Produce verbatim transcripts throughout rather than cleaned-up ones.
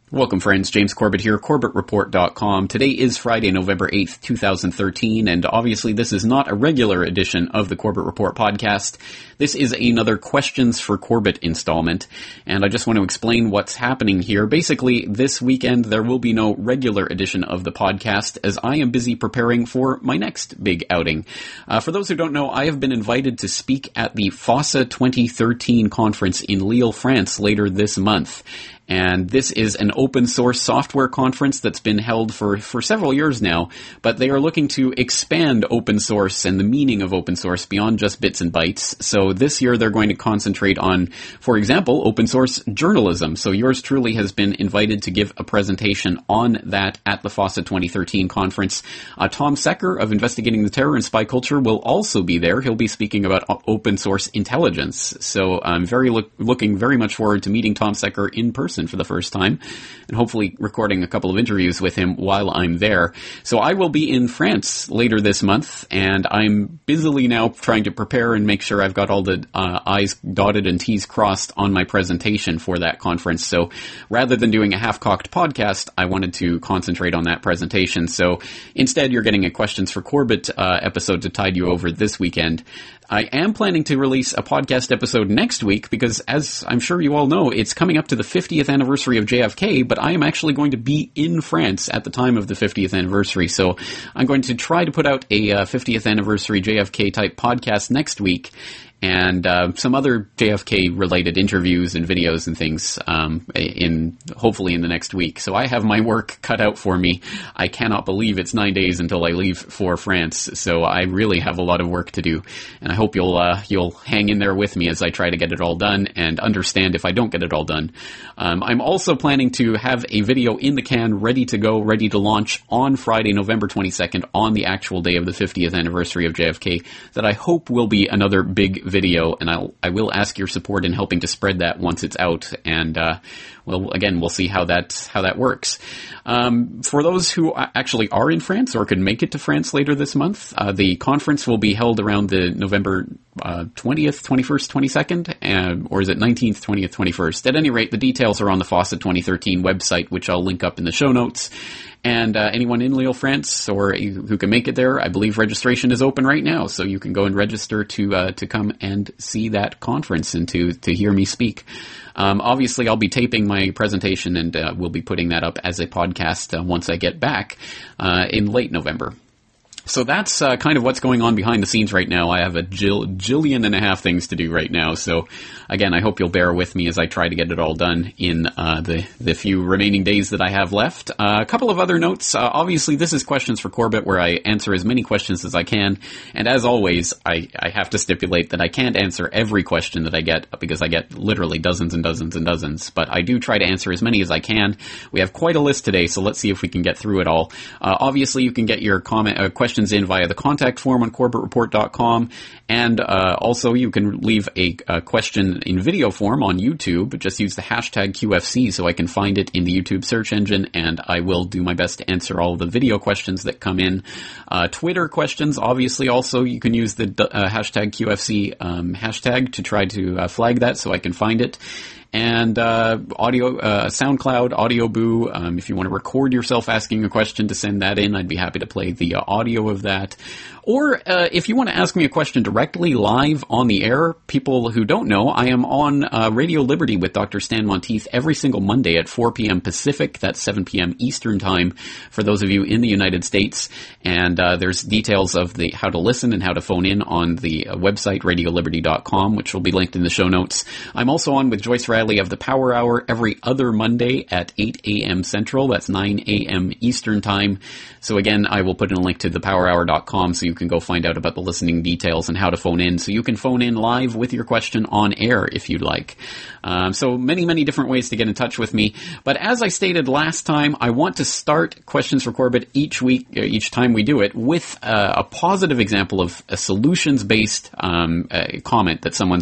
Welcome, friends. James Corbett here, Corbett Report dot com. Today is Friday, November eighth, two thousand thirteen, and obviously this is not a regular edition of the Corbett Report podcast. This is another Questions for Corbett installment, and I just want to explain what's happening here. Basically, this weekend there will be no regular edition of the podcast, as I am busy preparing for my next big outing. Uh, for those who don't know, I have been invited to speak at the FOSSA twenty thirteen conference in Lille, France later this month. And this is an open source software conference that's been held for, for several years now, but they are looking to expand open source and the meaning of open source beyond just bits and bytes. So this year they're going to concentrate on, for example, open source journalism. So yours truly has been invited to give a presentation on that at the FOSSA twenty thirteen conference. Uh, Tom Secker of Investigating the Terror and Spy Culture will also be there. He'll be speaking about open source intelligence. So I'm very look, looking very much forward to meeting Tom Secker in person for the first time, and hopefully recording a couple of interviews with him while I'm there. So I will be in France later this month, and I'm busily now trying to prepare and make sure I've got all the uh, I's dotted and T's crossed on my presentation for that conference. So rather than doing a half-cocked podcast, I wanted to concentrate on that presentation. So instead, you're getting a Questions for Corbett uh, episode to tide you over this weekend. I am planning to release a podcast episode next week because, as I'm sure you all know, it's coming up to the fiftieth anniversary of J F K, but I am actually going to be in France at the time of the fiftieth anniversary. So I'm going to try to put out a uh, fiftieth anniversary J F K type podcast next week, and uh, some other J F K-related interviews and videos and things um, in hopefully in the next week. So I have my work cut out for me. I cannot believe it's nine days until I leave for France, so I really have a lot of work to do. And I hope you'll uh, you'll hang in there with me as I try to get it all done and understand if I don't get it all done. Um, I'm also planning to have a video in the can, ready to go, ready to launch on Friday, November twenty-second, on the actual day of the fiftieth anniversary of J F K, that I hope will be another big video, and I'll, I will ask your support in helping to spread that once it's out, and uh, well, again, we'll see how that how that works. Um, for those who actually are in France or could make it to France later this month, uh, the conference will be held around the November uh, twentieth, twenty-first, twenty-second, uh, or is it nineteenth, twentieth, twenty-first? At any rate, the details are on the FOSSA twenty thirteen website, which I'll link up in the show notes. And uh, anyone in Lille, France, or who can make it there, I believe registration is open right now, so you can go and register to uh, to come and see that conference and to to hear me speak. Um, obviously, I'll be taping my presentation, and uh, we'll be putting that up as a podcast uh, once I get back uh, in late November. So that's uh, kind of what's going on behind the scenes right now. I have a jill- jillion and a half things to do right now. So, again, I hope you'll bear with me as I try to get it all done in uh, the, the few remaining days that I have left. Uh, a couple of other notes. Uh, obviously, this is Questions for Corbett, where I answer as many questions as I can. And as always, I, I have to stipulate that I can't answer every question that I get, because I get literally dozens and dozens and dozens. But I do try to answer as many as I can. We have quite a list today, so let's see if we can get through it all. Uh, obviously, you can get your comment uh, questions in via the contact form on Corbett Report dot com, and uh, also you can leave a, a question in video form on YouTube. Just use the hashtag Q F C so I can find it in the YouTube search engine, and I will do my best to answer all the video questions that come in. Uh, Twitter questions, obviously, also you can use the uh, hashtag Q F C um, hashtag to try to uh, flag that so I can find it. And uh, audio, uh, SoundCloud, Audio Boo. Um, if you want to record yourself asking a question to send that in, I'd be happy to play the uh, audio of that. Or uh, if you want to ask me a question directly live on the air, people who don't know, I am on uh, Radio Liberty with Doctor Stan Monteith every single Monday at four p.m. Pacific. That's seven p.m. Eastern Time for those of you in the United States. And uh, there's details of the how to listen and how to phone in on the uh, website, radio liberty dot com, which will be linked in the show notes. I'm also on with Joyce Riley of the Power Hour every other Monday at eight a.m. Central. That's nine a.m. Eastern Time. So again, I will put in a link to the power hour dot com so you can go find out about the listening details and how to phone in. So you can phone in live with your question on air if you'd like. Um, so many, many different ways to get in touch with me. But as I stated last time, I want to start Questions for Corbett each week, each time we do it, with uh, a positive example of a solutions-based um, uh, comment that someone's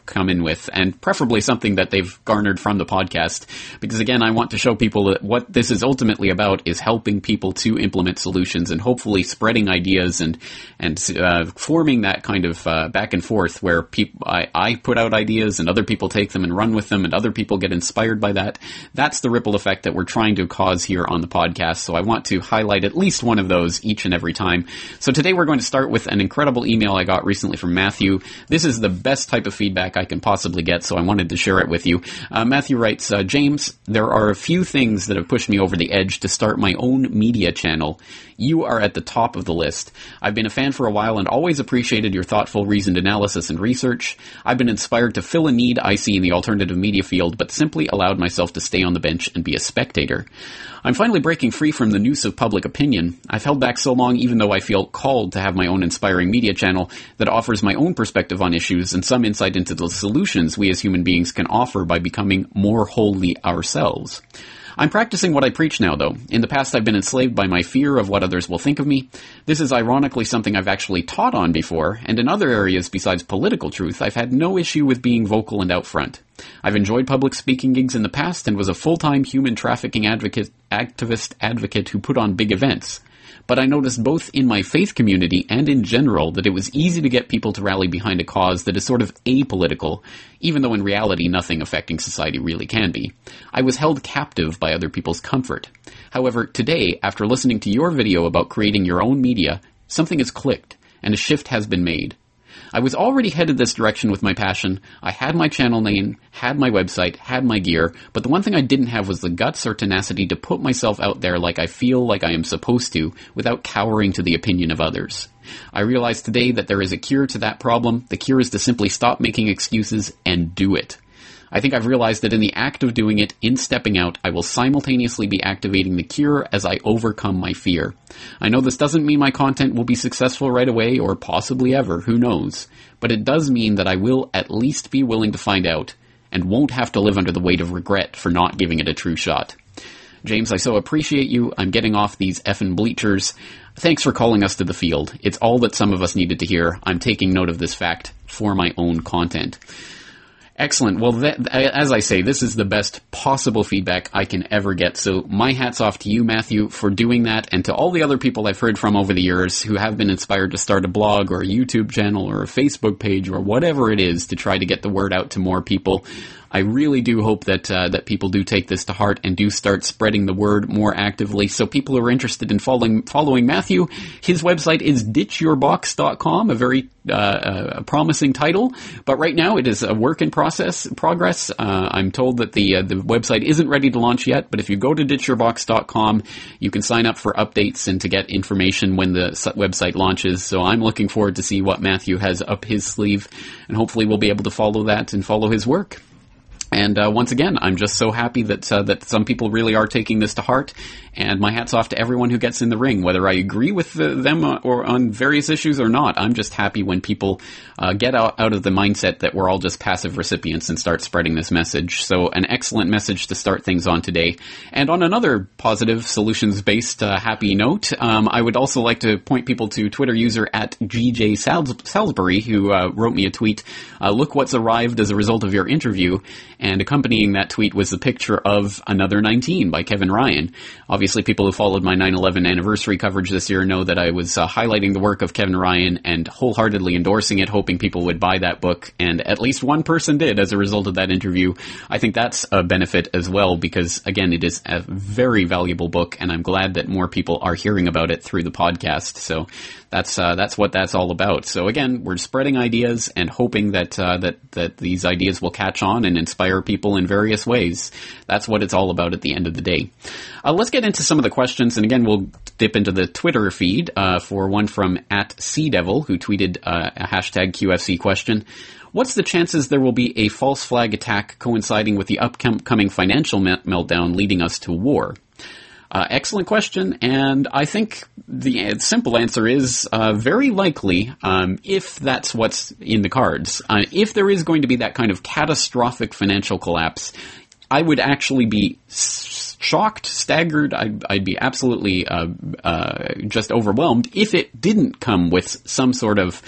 come in with, and preferably something that they've garnered from the podcast. Because again, I want to show people that what this is ultimately about is helping people to implement solutions and hopefully spreading ideas and and uh, forming that kind of uh, back and forth where people I, I put out ideas and other people take them and run with them and other people get inspired by that. That's the ripple effect that we're trying to cause here on the podcast. So I want to highlight at least one of those each and every time. So today we're going to start with an incredible email I got recently from Matthew. This is the best type of feedback I can possibly get, so I wanted to share it with you. Uh, Matthew writes, uh, James, there are a few things that have pushed me over the edge to start my own media channel. You are at the top of the list. I've been a fan for a while and always appreciated your thoughtful, reasoned analysis and research. I've been inspired to fill a need I see in the alternative media field, but simply allowed myself to stay on the bench and be a spectator. I'm finally breaking free from the noose of public opinion. I've held back so long even though I feel called to have my own inspiring media channel that offers my own perspective on issues and some insight into the solutions we as human beings can offer by becoming more wholly ourselves. I'm practicing what I preach now, though. In the past, I've been enslaved by my fear of what others will think of me. This is ironically something I've actually taught on before, and in other areas besides political truth, I've had no issue with being vocal and out front. I've enjoyed public speaking gigs in the past and was a full-time human trafficking advocate, activist advocate who put on big events. But I noticed both in my faith community and in general that it was easy to get people to rally behind a cause that is sort of apolitical, even though in reality nothing affecting society really can be. I was held captive by other people's comfort. However, today, after listening to your video about creating your own media, something has clicked, and a shift has been made. I was already headed this direction with my passion. I had my channel name, had my website, had my gear, but the one thing I didn't have was the guts or tenacity to put myself out there like I feel like I am supposed to, without cowering to the opinion of others. I realize today that there is a cure to that problem. The cure is to simply stop making excuses and do it. I think I've realized that in the act of doing it, in stepping out, I will simultaneously be activating the cure as I overcome my fear. I know this doesn't mean my content will be successful right away or possibly ever, who knows, but it does mean that I will at least be willing to find out and won't have to live under the weight of regret for not giving it a true shot. James, I so appreciate you. I'm getting off these effing bleachers. Thanks for calling us to the field. It's all that some of us needed to hear. I'm taking note of this fact for my own content. Excellent. Well, that, as I say, this is the best possible feedback I can ever get. So my hat's off to you, Matthew, for doing that, and to all the other people I've heard from over the years who have been inspired to start a blog or a YouTube channel or a Facebook page or whatever it is to try to get the word out to more people. I really do hope that uh, that people do take this to heart and do start spreading the word more actively. So people who are interested in following following Matthew, his website is ditch your box dot com, a very uh, a promising title. But right now it is a work in process progress. Uh, I'm told that the uh, the website isn't ready to launch yet, but if you go to ditch your box dot com, you can sign up for updates and to get information when the website launches. So I'm looking forward to see what Matthew has up his sleeve, and hopefully we'll be able to follow that and follow his work. And uh, once again, I'm just so happy that uh, that some people really are taking this to heart, and my hat's off to everyone who gets in the ring, whether I agree with the, them or on various issues or not. I'm just happy when people uh, get out, out of the mindset that we're all just passive recipients and start spreading this message. So an excellent message to start things on today. And on another positive, solutions-based, uh, happy note, um, I would also like to point people to Twitter user at G J Sals- Salisbury, who uh, wrote me a tweet, uh, look what's arrived as a result of your interview. And accompanying that tweet was the picture of Another nineteen by Kevin Ryan. Obviously, people who followed my nine eleven anniversary coverage this year know that I was uh, highlighting the work of Kevin Ryan and wholeheartedly endorsing it, hoping people would buy that book. And at least one person did as a result of that interview. I think that's a benefit as well because, again, it is a very valuable book, and I'm glad that more people are hearing about it through the podcast. So that's uh, that's what that's all about. So again, we're spreading ideas and hoping that uh, that that these ideas will catch on and inspire people in various ways. That's what it's all about at the end of the day. Uh, let's get into some of the questions, and again, we'll dip into the Twitter feed uh, for one from at Sea Devil, who tweeted uh, a hashtag Q F C question. What's the chances there will be a false flag attack coinciding with the upcoming financial me- meltdown leading us to war? Uh, excellent question, and I think the simple answer is uh, very likely, um, if that's what's in the cards. Uh, if there is going to be that kind of catastrophic financial collapse, I would actually be shocked, staggered, I'd, I'd be absolutely uh, uh, just overwhelmed if it didn't come with some sort of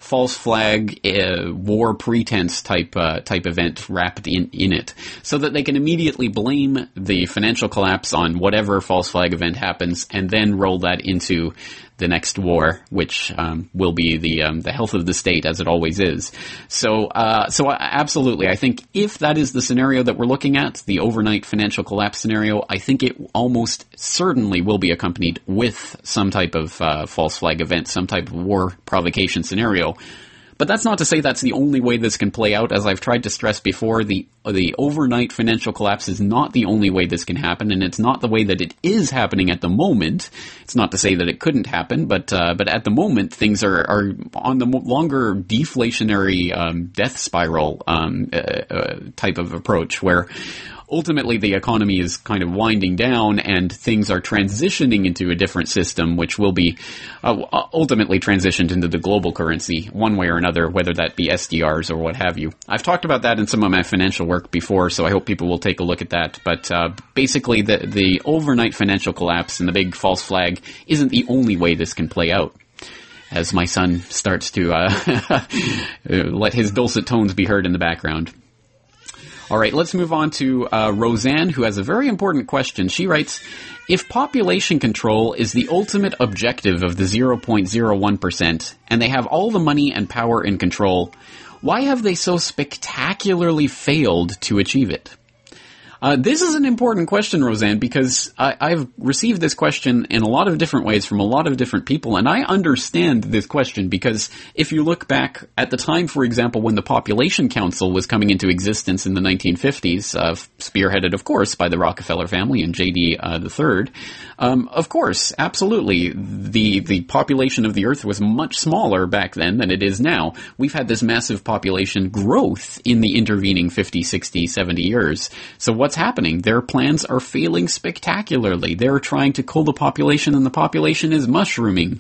false flag, uh, war pretense type uh, type event wrapped in, in it, so that they can immediately blame the financial collapse on whatever false flag event happens, and then roll that into the next war, which um, will be the um, the health of the state, as it always is. So, uh, so absolutely, I think if that is the scenario that we're looking at, the overnight financial collapse scenario, I think it almost certainly will be accompanied with some type of uh, false flag event, some type of war provocation scenario. But that's not to say that's the only way this can play out. As I've tried to stress before, the the overnight financial collapse is not the only way this can happen, and it's not the way that it is happening at the moment. It's not to say that it couldn't happen, but uh, but at the moment, things are, are on the longer deflationary um, death spiral um, uh, uh, type of approach, where ultimately the economy is kind of winding down and things are transitioning into a different system, which will be uh, ultimately transitioned into the global currency one way or another, whether that be S D Rs or what have you. I've talked about that in some of my financial work before, so I hope people will take a look at that. But uh, basically the, the overnight financial collapse and the big false flag isn't the only way this can play out. As my son starts to uh, let his dulcet tones be heard in the background. All right, let's move on to uh, Roseanne, who has a very important question. She writes, if population control is the ultimate objective of the zero point zero one percent, and they have all the money and power and control, why have they so spectacularly failed to achieve it? Uh, this is an important question, Roseanne, because I, I've received this question in a lot of different ways from a lot of different people, and I understand this question because if you look back at the time, for example, when the Population Council was coming into existence in the nineteen fifties, uh, spearheaded, of course, by the Rockefeller family and J D uh, the third, um, of course, absolutely, the the population of the Earth was much smaller back then than it is now. We've had this massive population growth in the intervening fifty, sixty, seventy years. So what What's happening? Their plans are failing spectacularly. They're trying to cull the population, and the population is mushrooming.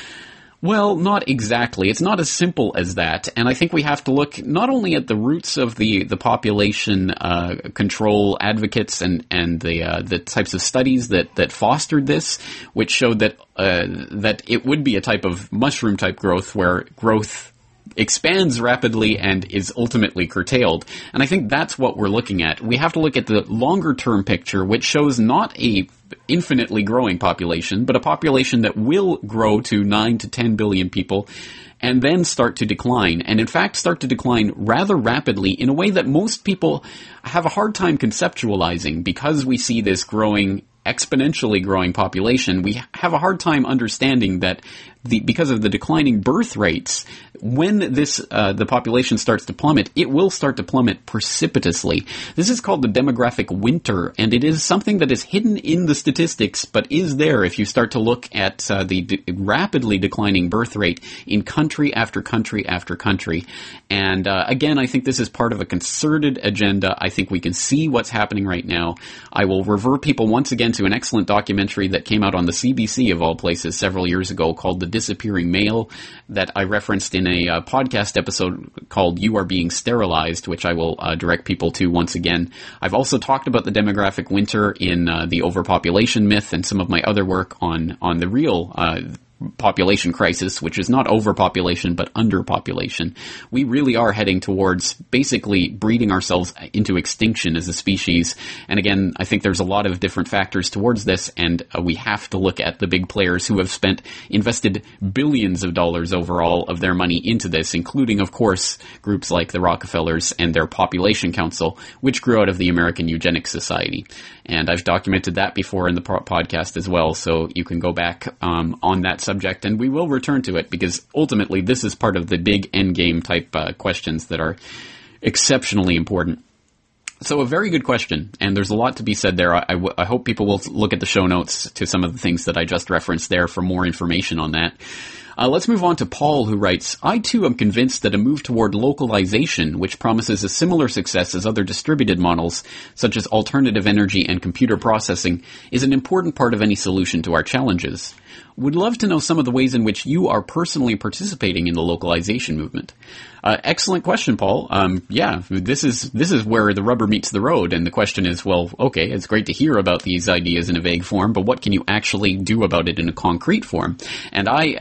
Well, not exactly. It's not as simple as that, and I think we have to look not only at the roots of the the population uh, control advocates and and the uh, the types of studies that that fostered this, which showed that uh, that it would be a type of mushroom type growth where growth expands rapidly and is ultimately curtailed. And I think that's what we're looking at. We have to look at the longer term picture, which shows not a infinitely growing population, but a population that will grow to nine to ten billion people and then start to decline, and in fact start to decline rather rapidly in a way that most people have a hard time conceptualizing. Because we see this growing, exponentially growing population, we have a hard time understanding that the, because of the declining birth rates, when this uh, the population starts to plummet, it will start to plummet precipitously. This is called the demographic winter, and it is something that is hidden in the statistics, but is there if you start to look at uh, the de- rapidly declining birth rate in country after country after country. And uh, again, I think this is part of a concerted agenda. I think we can see what's happening right now. I will revert people once again to an excellent documentary that came out on the C B C of all places several years ago called The Disappearing Male, that I referenced in a uh, podcast episode called You Are Being Sterilized, which I will uh, direct people to once again. I've also talked about the demographic winter in uh, the overpopulation myth and some of my other work on, on the real uh population crisis, which is not overpopulation but underpopulation. We really are heading towards basically breeding ourselves into extinction as a species. And again, I think there's a lot of different factors towards this, and uh, we have to look at the big players who have spent, invested billions of dollars overall of their money into this, including, of course, groups like the Rockefellers and their Population Council, which grew out of the American Eugenics Society. And I've documented that before in the po- podcast as well, so you can go back um, on that subject, and we will return to it, because ultimately this is part of the big endgame type uh, questions that are exceptionally important. So a very good question, and there's a lot to be said there. I, I, w- I hope people will look at the show notes to some of the things that I just referenced there for more information on that. Uh, let's move on to Paul, who writes, I too am convinced that a move toward localization, which promises a similar success as other distributed models, such as alternative energy and computer processing, is an important part of any solution to our challenges. Would love to know some of the ways in which you are personally participating in the localization movement. Uh, excellent question, Paul. Um, yeah, this is this is where the rubber meets the road, and the question is, well, okay, it's great to hear about these ideas in a vague form, but what can you actually do about it in a concrete form? And I, again, I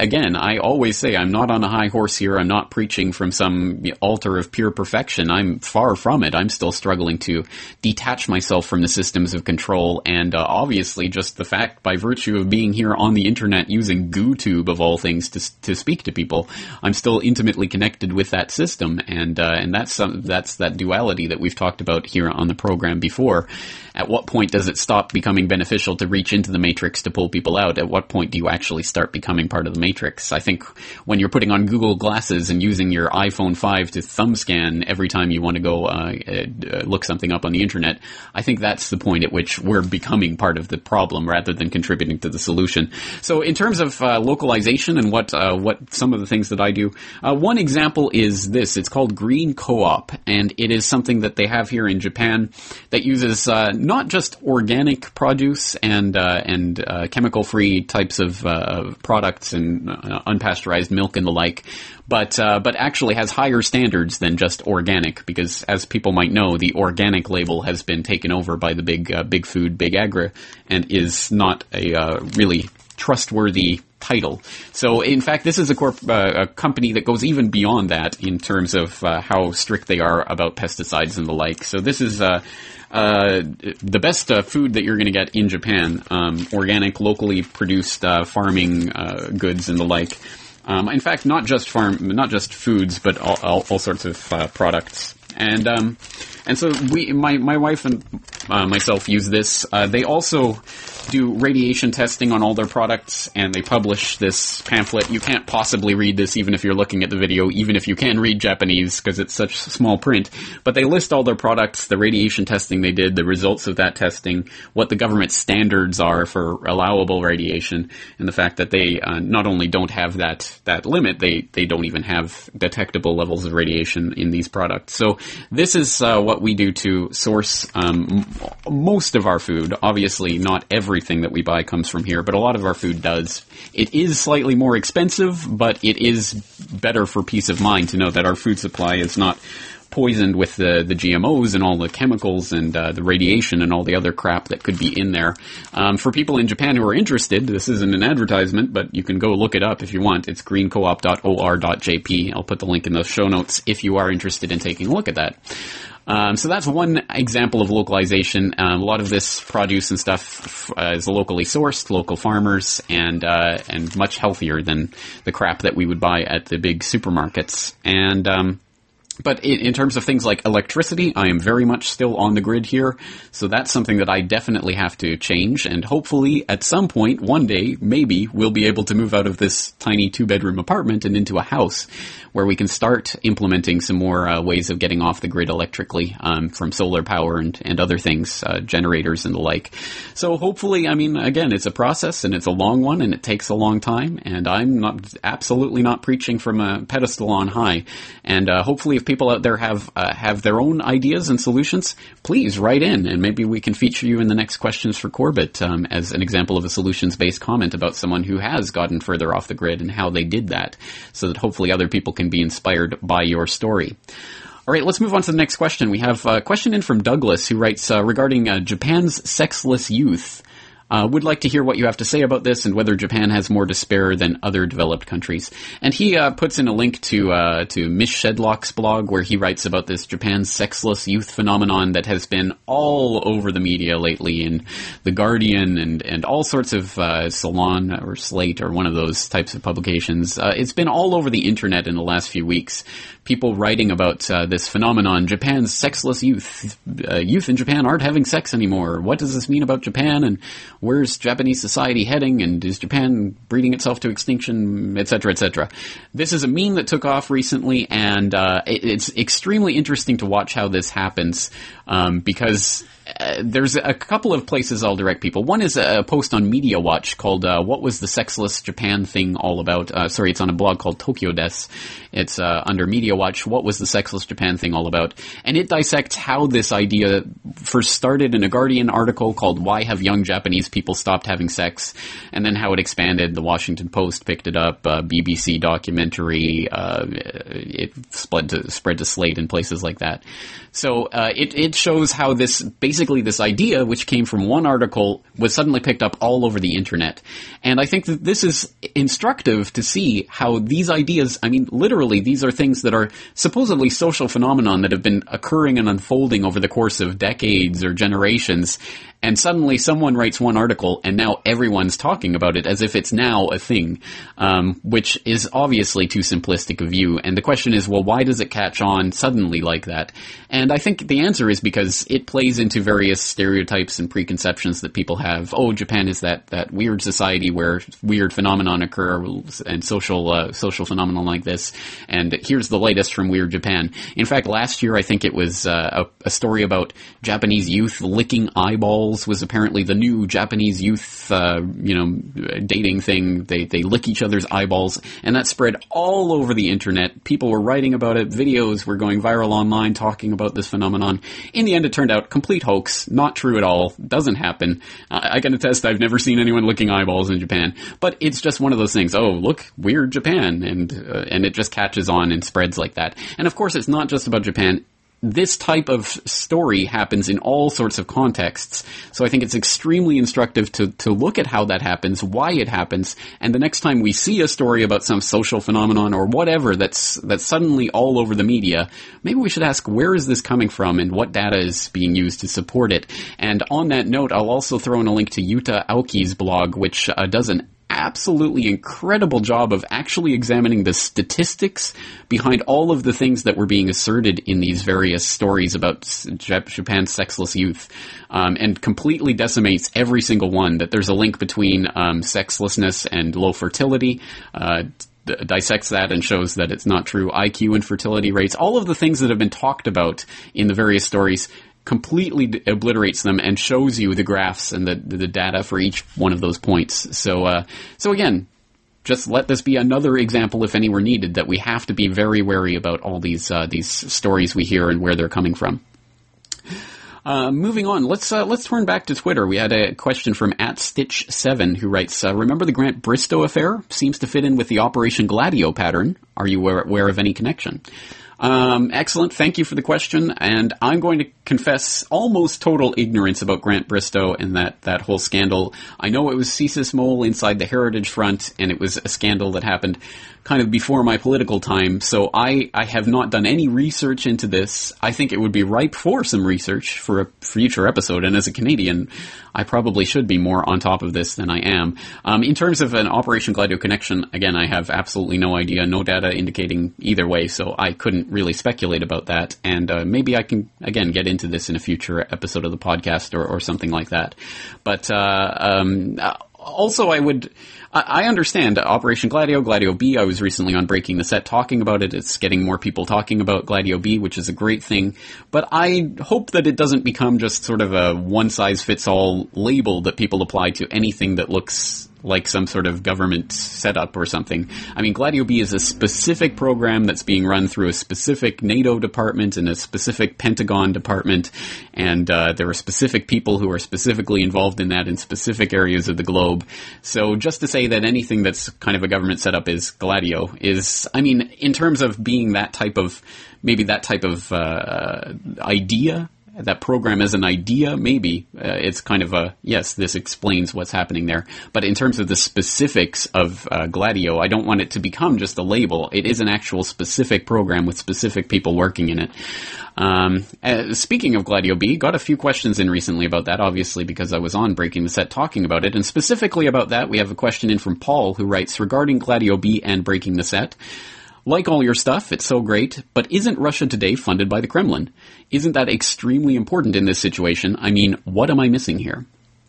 I always say I'm not on a high horse here. I'm not preaching from some altar of pure perfection. I'm far from it. I'm still struggling to detach myself from the systems of control. And uh, obviously just the fact, by virtue of being here on the internet using GooTube of all things to to speak to people, I'm still intimately connected with that system. And uh, and that's some, that's that duality that we've talked about here on the program before. At what point does it stop becoming beneficial to reach into the matrix to pull people out? At what point do you actually start becoming part of the matrix? I think when you're putting on Google Glasses and using your iPhone five to thumb scan every time you want to go uh, uh, look something up on the internet, I think that's the point at which we're becoming part of the problem rather than contributing to the solution. So in terms of uh, localization and what uh, what some of the things that I do, uh, one example is this. It's called Green Co-op, and it is something that they have here in Japan that uses uh, not just organic produce and uh, and uh, chemical-free types of uh, products and uh, unpasteurized milk and the like, but uh, but actually has higher standards than just organic, because as people might know, the organic label has been taken over by the big uh, big food, big agri, and is not a uh, really trustworthy title. So, in fact, this is a, corp- uh, a company that goes even beyond that in terms of uh, how strict they are about pesticides and the like. So this is uh, uh, the best uh, food that you're going to get in Japan, um, organic, locally produced uh, farming uh, goods and the like. Um, in fact, not just farm, not just foods, but all, all, all sorts of uh, products. And um, and so we, my my wife and uh, myself use this. Uh, they also do radiation testing on all their products, and they publish this pamphlet. You can't possibly read this even if you're looking at the video, even if you can read Japanese because it's such small print. But they list all their products, the radiation testing they did, the results of that testing, what the government standards are for allowable radiation, and the fact that they uh, not only don't have that that limit, they they don't even have detectable levels of radiation in these products. So this is uh, what we do to source um, m- most of our food. Obviously, not everything that we buy comes from here, but a lot of our food does. It is slightly more expensive, but it is better for peace of mind to know that our food supply is not poisoned with the, the G M Os and all the chemicals and uh, the radiation and all the other crap that could be in there. Um, for people in Japan who are interested, this isn't an advertisement, but you can go look it up if you want. It's green co op dot o r dot j p. I'll put the link in the show notes if you are interested in taking a look at that. Um, so that's one example of localization. Um, a lot of this produce and stuff uh, is locally sourced, local farmers, and uh, and much healthier than the crap that we would buy at the big supermarkets. And um, But in, in terms of things like electricity, I am very much still on the grid here, so that's something that I definitely have to change, and hopefully at some point, one day, maybe, we'll be able to move out of this tiny two-bedroom apartment and into a house where we can start implementing some more uh, ways of getting off the grid electrically um, from solar power and, and other things, uh, generators and the like. So hopefully, I mean, again, it's a process, and it's a long one, and it takes a long time, and I'm not absolutely not preaching from a pedestal on high, and uh, hopefully if people out there have uh, have their own ideas and solutions, please write in, and maybe we can feature you in the next Questions for Corbett um, as an example of a solutions-based comment about someone who has gotten further off the grid and how they did that, so that hopefully other people can be inspired by your story. All right, let's move on to the next question. We have a question in from Douglas, who writes uh, regarding uh, Japan's sexless youth. Uh, would like to hear what you have to say about this and whether Japan has more to spare than other developed countries. And he uh, puts in a link to uh, to Miss Shedlock's blog, where he writes about this Japan's sexless youth phenomenon that has been all over the media lately, in The Guardian and, and all sorts of uh, Salon or Slate or one of those types of publications. Uh, it's been all over the internet in the last few weeks. People writing about uh, this phenomenon, Japan's sexless youth. Uh, youth in Japan aren't having sex anymore. What does this mean about Japan, and where's Japanese society heading, and is Japan breeding itself to extinction, et cetera, et cetera. This is a meme that took off recently, and uh, it, it's extremely interesting to watch how this happens, um, because uh, there's a couple of places I'll direct people. One is a post on Media Watch called uh, What Was the Sexless Japan Thing All About? Uh, sorry, it's on a blog called Tokyo Des. It's uh, under Media Watch, What Was the Sexless Japan Thing All About? And it dissects how this idea first started in a Guardian article called Why Have Young Japanese People Stopped Having Sex? And then how it expanded. The Washington Post picked it up, uh, B B C documentary, uh, it spread to, spread to Slate and places like that. So uh, it, it shows how this basically basically this idea, which came from one article, was suddenly picked up all over the internet. And I think that this is instructive to see how these ideas, I mean, literally, these are things that are supposedly social phenomenon that have been occurring and unfolding over the course of decades or generations. And suddenly someone writes one article and now everyone's talking about it as if it's now a thing, um, which is obviously too simplistic a view. And the question is, well, why does it catch on suddenly like that? And I think the answer is because it plays into various stereotypes and preconceptions that people have. Oh, Japan is that, that weird society where weird phenomenon occur and social, uh, social phenomenon like this. And here's the latest from Weird Japan. In fact, last year I think it was uh, a, a story about Japanese youth licking eyeballs was apparently the new Japanese youth, uh, you know, dating thing. They, they lick each other's eyeballs, and that spread all over the internet. People were writing about it. Videos were going viral online talking about this phenomenon. In the end, it turned out complete hoax, not true at all, doesn't happen. I, I can attest I've never seen anyone licking eyeballs in Japan, but it's just one of those things. Oh, look, weird Japan, and, uh, and it just catches on and spreads like that. And of course, it's not just about Japan. This type of story happens in all sorts of contexts, so I think it's extremely instructive to, to look at how that happens, why it happens, and the next time we see a story about some social phenomenon or whatever that's that's suddenly all over the media, maybe we should ask, where is this coming from and what data is being used to support it? And on that note, I'll also throw in a link to Yuta Aoki's blog, which uh, does an absolutely incredible job of actually examining the statistics behind all of the things that were being asserted in these various stories about Japan's sexless youth, um, and completely decimates every single one, that there's a link between um, sexlessness and low fertility, uh, d- dissects that and shows that it's not true, I Q and fertility rates, all of the things that have been talked about in the various stories, completely d- obliterates them and shows you the graphs and the the data for each one of those points. So, uh, so again, just let this be another example, if any were needed, that we have to be very wary about all these uh, these stories we hear and where they're coming from. Uh, moving on, let's uh, let's turn back to Twitter. We had a question from at Stitch seven who writes, uh, remember the Grant Bristow affair? Seems to fit in with the Operation Gladio pattern. Are you aware, aware of any connection? Um, excellent. Thank you for the question. And I'm going to confess almost total ignorance about Grant Bristow and that, that whole scandal. I know it was Cesis Mole inside the Heritage Front, and it was a scandal that happened kind of before my political time, so I, I have not done any research into this. I think it would be ripe for some research for a future episode, and as a Canadian, I probably should be more on top of this than I am. Um, in terms of an Operation Gladio connection, again, I have absolutely no idea, no data indicating either way, so I couldn't really speculate about that, and uh, maybe I can, again, get into this in a future episode of the podcast or, or something like that. But uh, um, also, I would... I understand Operation Gladio, Gladio B. I was recently on Breaking the Set talking about it. It's getting more people talking about Gladio B, which is a great thing. But I hope that it doesn't become just sort of a one-size-fits-all label that people apply to anything that looks like some sort of government setup or something. I mean, Gladio B is a specific program that's being run through a specific NATO department and a specific Pentagon department, and uh, there are specific people who are specifically involved in that in specific areas of the globe. So just to say that anything that's kind of a government setup is Gladio is, I mean, in terms of being that type of, maybe that type of uh, idea, that program as an idea, maybe uh, it's kind of a, yes, this explains what's happening there. But in terms of the specifics of uh, Gladio, I don't want it to become just a label. It is an actual specific program with specific people working in it. Um, uh, speaking of Gladio B, got a few questions in recently about that, obviously, because I was on Breaking the Set talking about it. And specifically about that, we have a question in from Paul, who writes, regarding Gladio B and Breaking the Set, like all your stuff, it's so great, but isn't Russia Today funded by the Kremlin? Isn't that extremely important in this situation? I mean, what am I missing here?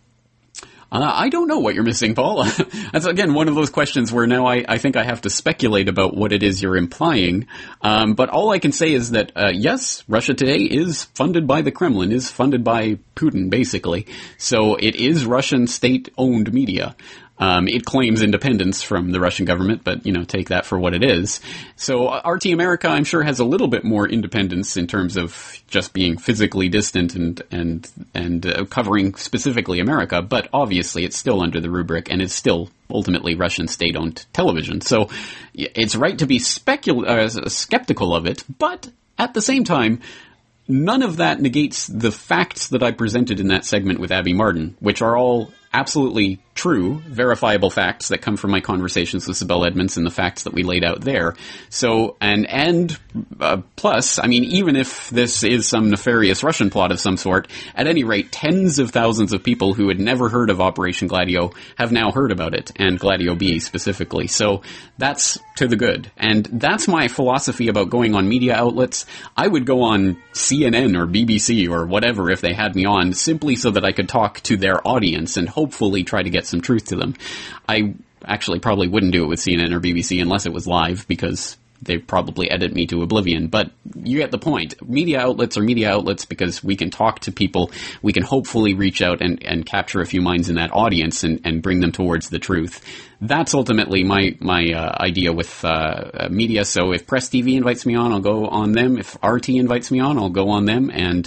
Uh, I don't know what you're missing, Paul. That's, again, one of those questions where now I, I think I have to speculate about what it is you're implying. Um, but all I can say is that, uh, yes, Russia Today is funded by the Kremlin, is funded by Putin, basically. So it is Russian state-owned media. Um, it claims independence from the Russian government, but, you know, take that for what it is. So R T America, I'm sure, has a little bit more independence in terms of just being physically distant and and and uh, covering specifically America, but obviously it's still under the rubric, and it's still ultimately Russian state-owned television. So it's right to be specul- uh, skeptical of it, but at the same time, none of that negates the facts that I presented in that segment with Abby Martin, which are all absolutely true, verifiable facts that come from my conversations with Sibel Edmonds and the facts that we laid out there. So, and, and, uh, plus, I mean, even if this is some nefarious Russian plot of some sort, at any rate, tens of thousands of people who had never heard of Operation Gladio have now heard about it, and Gladio B specifically. So, that's to the good. And that's my philosophy about going on media outlets. I would go on C N N or B B C or whatever if they had me on, simply so that I could talk to their audience and hopefully try to get some truth to them. I actually probably wouldn't do it with C N N or B B C unless it was live, because they'd probably edit me to oblivion. But you get the point. Media outlets are media outlets because we can talk to people. We can hopefully reach out and, and capture a few minds in that audience and, and bring them towards the truth. That's ultimately my, my uh, idea with uh, media. So if Press T V invites me on, I'll go on them. If R T invites me on, I'll go on them. And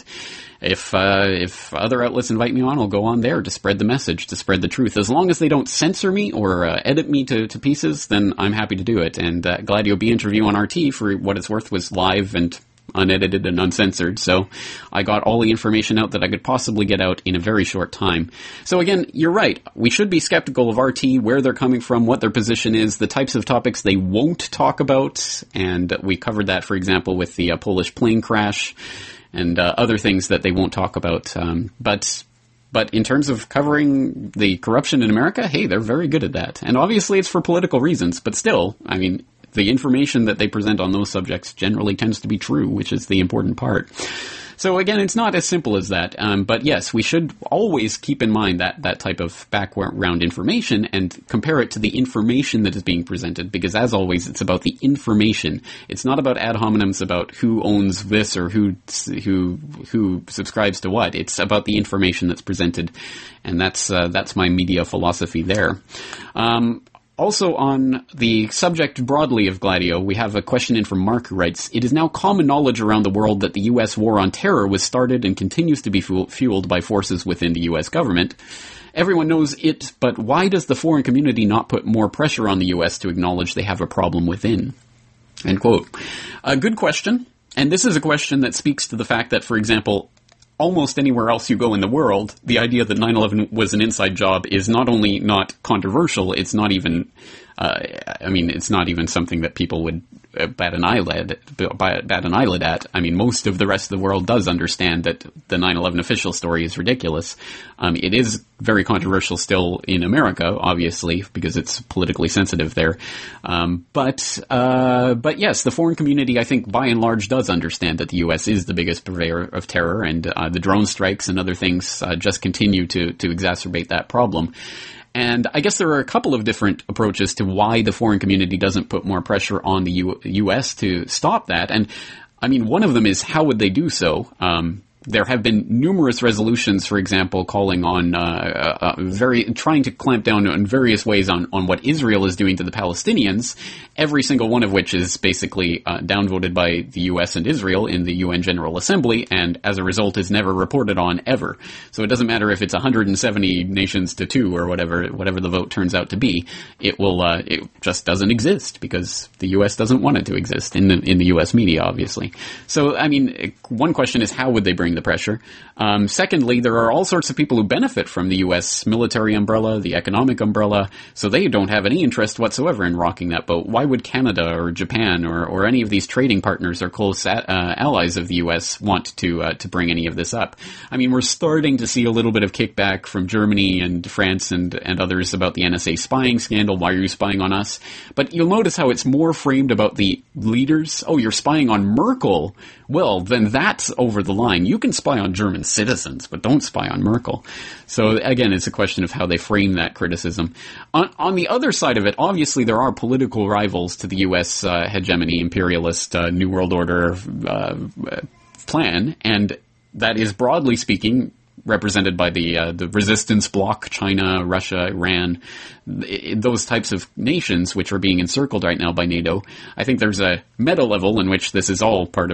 If uh, if other outlets invite me on, I'll go on there to spread the message, to spread the truth. As long as they don't censor me or uh, edit me to, to pieces, then I'm happy to do it. And uh, Gladio B interview on R T, for what it's worth, was live and unedited and uncensored. So I got all the information out that I could possibly get out in a very short time. So again, you're right. We should be skeptical of R T, where they're coming from, what their position is, the types of topics they won't talk about. And we covered that, for example, with the uh, Polish plane crash and uh, other things that they won't talk about. Um, but but in terms of covering the corruption in America, hey, they're very good at that. And obviously it's for political reasons, but still, I mean, the information that they present on those subjects generally tends to be true, which is the important part. So again, it's not as simple as that. Um, but yes, we should always keep in mind that, that type of background information and compare it to the information that is being presented, because as always, it's about the information. It's not about ad hominems about who owns this or who, who, who subscribes to what. It's about the information that's presented. And that's, uh, that's my media philosophy there. Um, Also on the subject broadly of Gladio, we have a question in from Mark, who writes, "It is now common knowledge around the world that the U S war on terror was started and continues to be fu- fueled by forces within the U S government. Everyone knows it, but why does the foreign community not put more pressure on the U S to acknowledge they have a problem within?" End quote. A good question. And this is a question that speaks to the fact that, for example, almost anywhere else you go in the world, the idea that nine eleven was an inside job is not only not controversial, it's not even, uh, I mean, it's not even something that people would uh, bat an eyelid, bat an eyelid at. I mean, most of the rest of the world does understand that the nine eleven official story is ridiculous. Um, it is very controversial still in America, obviously, because it's politically sensitive there. Um, but, uh, but yes, the foreign community, I think, by and large, does understand that the U S is the biggest purveyor of terror, and uh, the drone strikes and other things uh, just continue to, to exacerbate that problem. And I guess there are a couple of different approaches to why the foreign community doesn't put more pressure on the U- U.S. to stop that. And, I mean, one of them is, how would they do so? Um, there have been numerous resolutions, for example, calling on, uh, uh, very, trying to clamp down in various ways on, on what Israel is doing to the Palestinians, every single one of which is basically uh, downvoted by the U S and Israel in the U N General Assembly, and as a result is never reported on ever. So it doesn't matter if it's one hundred seventy nations to two or whatever, whatever the vote turns out to be. It will, uh, it just doesn't exist because the U S doesn't want it to exist in the, in the U S media, obviously. So, I mean, one question is, how would they bring the pressure? Um, secondly, there are all sorts of people who benefit from the U S military umbrella, the economic umbrella, so they don't have any interest whatsoever in rocking that boat. Why would Canada or Japan or, or any of these trading partners or close uh, allies of the U S want to uh, to bring any of this up? I mean, we're starting to see a little bit of kickback from Germany and France and, and others about the N S A spying scandal. Why are you spying on us? But you'll notice how it's more framed about the leaders. Oh, you're spying on Merkel. Well, then that's over the line. You can spy on German citizens, but don't spy on Merkel. So again, it's a question of how they frame that criticism. On, on the other side of it, obviously there are political rivals to the U S uh, hegemony, imperialist, uh, New World Order uh, plan, and that is, broadly speaking, represented by the uh, the resistance bloc, China, Russia, Iran, th- those types of nations which are being encircled right now by NATO. I think there's a meta level in which this is all part of a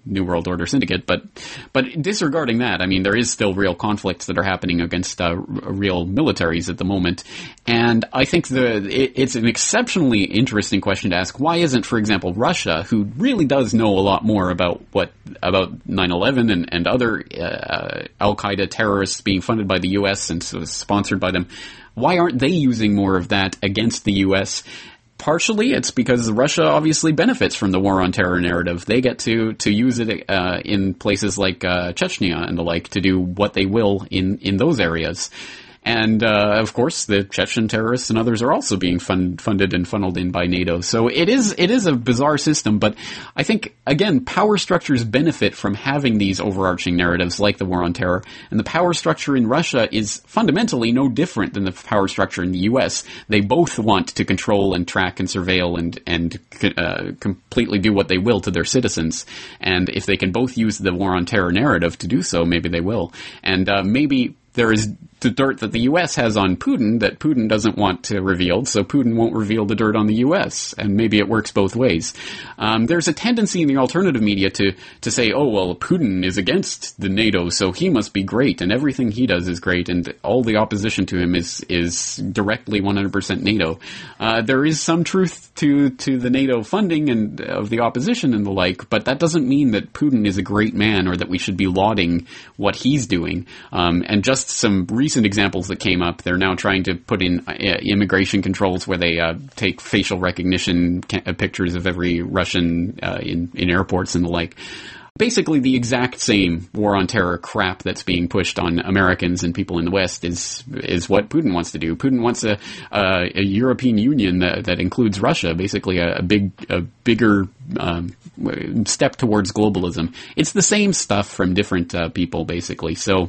New World Order syndicate. But but disregarding that, I mean, there is still real conflicts that are happening against uh, r- real militaries at the moment. And I think the it, it's an exceptionally interesting question to ask. Why isn't, for example, Russia, who really does know a lot more about what about nine eleven and, and other uh, Al-Qaeda terrorists being funded by the U S and so sponsored by them, why aren't they using more of that against the U S? Partially, it's because Russia obviously benefits from the war on terror narrative. They get to, to use it uh, in places like uh, Chechnya and the like to do what they will in, in those areas. And, uh, of course, the Chechen terrorists and others are also being fund, funded and funneled in by NATO. So it is, it is a bizarre system, but I think, again, power structures benefit from having these overarching narratives like the war on terror. And the power structure in Russia is fundamentally no different than the power structure in the U S. They both want to control and track and surveil and, and, uh, completely do what they will to their citizens. And if they can both use the war on terror narrative to do so, maybe they will. And, uh, maybe there is the dirt that the U S has on Putin that Putin doesn't want to reveal, so Putin won't reveal the dirt on the U S, and maybe it works both ways. Um, there's a tendency in the alternative media to, to say, oh, well, Putin is against the NATO, so he must be great, and everything he does is great, and all the opposition to him is, is directly one hundred percent NATO. Uh, there is some truth to, to the NATO funding and of the opposition and the like, but that doesn't mean that Putin is a great man or that we should be lauding what he's doing. Um, and just some recent examples that came up, they're now trying to put in uh, immigration controls where they uh, take facial recognition ca- pictures of every Russian uh, in, in airports and the like. Basically, the exact same war on terror crap that's being pushed on Americans and people in the West is is what Putin wants to do. Putin wants a, a, a European Union that, that includes Russia, basically a, a big, a bigger um, step towards globalism. It's the same stuff from different uh, people, basically. So.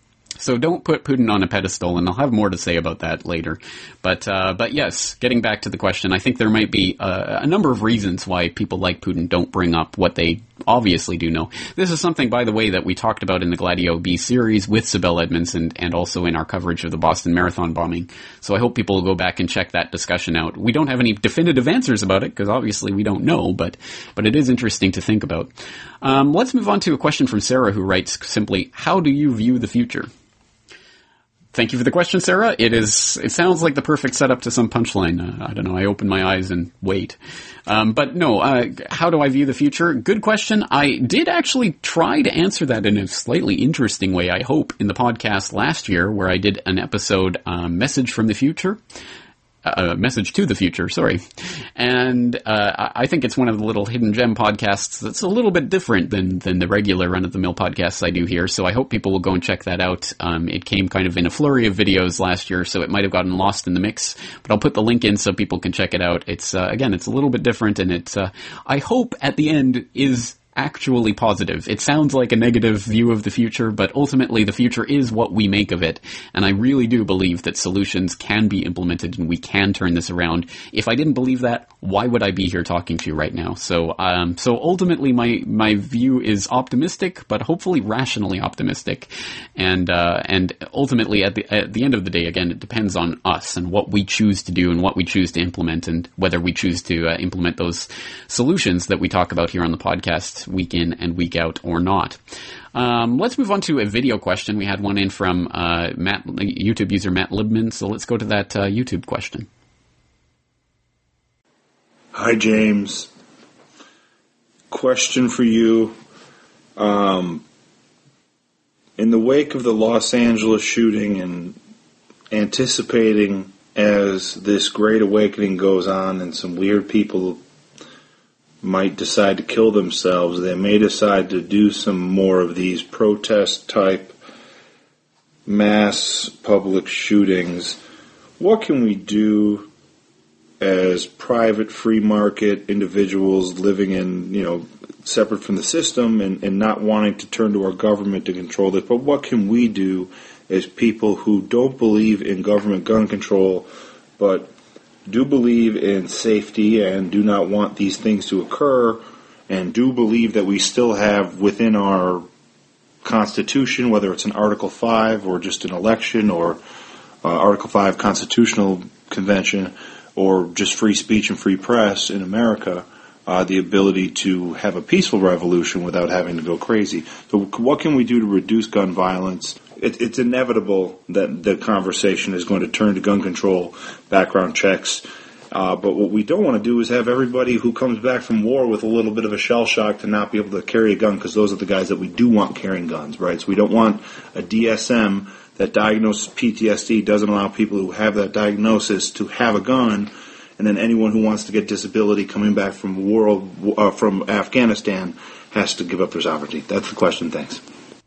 So don't put Putin on a pedestal, and I'll have more to say about that later. But uh, but yes, getting back to the question, I think there might be uh, a number of reasons why people like Putin don't bring up what they obviously do know. This is something, by the way, that we talked about in the Gladio B series with Sibel Edmonds and, and also in our coverage of the Boston Marathon bombing. So I hope people will go back and check that discussion out. We don't have any definitive answers about it, because obviously we don't know, but but it is interesting to think about. Um, let's move on to a question from Sarah, who writes simply, how do you view the future? Thank you for the question, Sarah. It is. It sounds like the perfect setup to some punchline. Uh, I don't know. I open my eyes and wait. Um, but no, uh, how do I view the future? Good question. I did actually try to answer that in a slightly interesting way, I hope, in the podcast last year, where I did an episode, um, Message from the Future. A uh, message to the future, sorry. And uh, I think it's one of the little hidden gem podcasts that's a little bit different than, than the regular run-of-the-mill podcasts I do here, so I hope people will go and check that out. Um, it came kind of in a flurry of videos last year, so it might have gotten lost in the mix, but I'll put the link in so people can check it out. It's, uh, again, it's a little bit different, and it's, uh, I hope at the end is actually positive. It sounds like a negative view of the future, but ultimately the future is what we make of it. And I really do believe that solutions can be implemented and we can turn this around. If I didn't believe that, why would I be here talking to you right now? So, um, so ultimately my, my view is optimistic, but hopefully rationally optimistic. And, uh, and ultimately at the, at the end of the day, again, it depends on us and what we choose to do and what we choose to implement and whether we choose to uh, implement those solutions that we talk about here on the podcast week in and week out or not. Um, let's move on to a video question. We had one in from uh, Matt, YouTube user Matt Libman, so let's go to that uh, YouTube question. Hi, James. Question for you. Um, in the wake of the Los Angeles shooting and anticipating as this great awakening goes on and some weird people might decide to kill themselves, they may decide to do some more of these protest-type mass public shootings. What can we do as private free market individuals living in, you know, separate from the system and, and not wanting to turn to our government to control this? But what can we do as people who don't believe in government gun control but do believe in safety and do not want these things to occur, and do believe that we still have within our Constitution, whether it's an Article five or just an election or uh, Article five Constitutional Convention or just free speech and free press in America, uh, the ability to have a peaceful revolution without having to go crazy. So what can we do to reduce gun violence? It, it's inevitable that the conversation is going to turn to gun control, background checks. Uh, but what we don't want to do is have everybody who comes back from war with a little bit of a shell shock to not be able to carry a gun, because those are the guys that we do want carrying guns, right? So we don't want a D S M that diagnoses P T S D, doesn't allow people who have that diagnosis to have a gun, and then anyone who wants to get disability coming back from war, uh, from Afghanistan has to give up their sovereignty. That's the question. Thanks.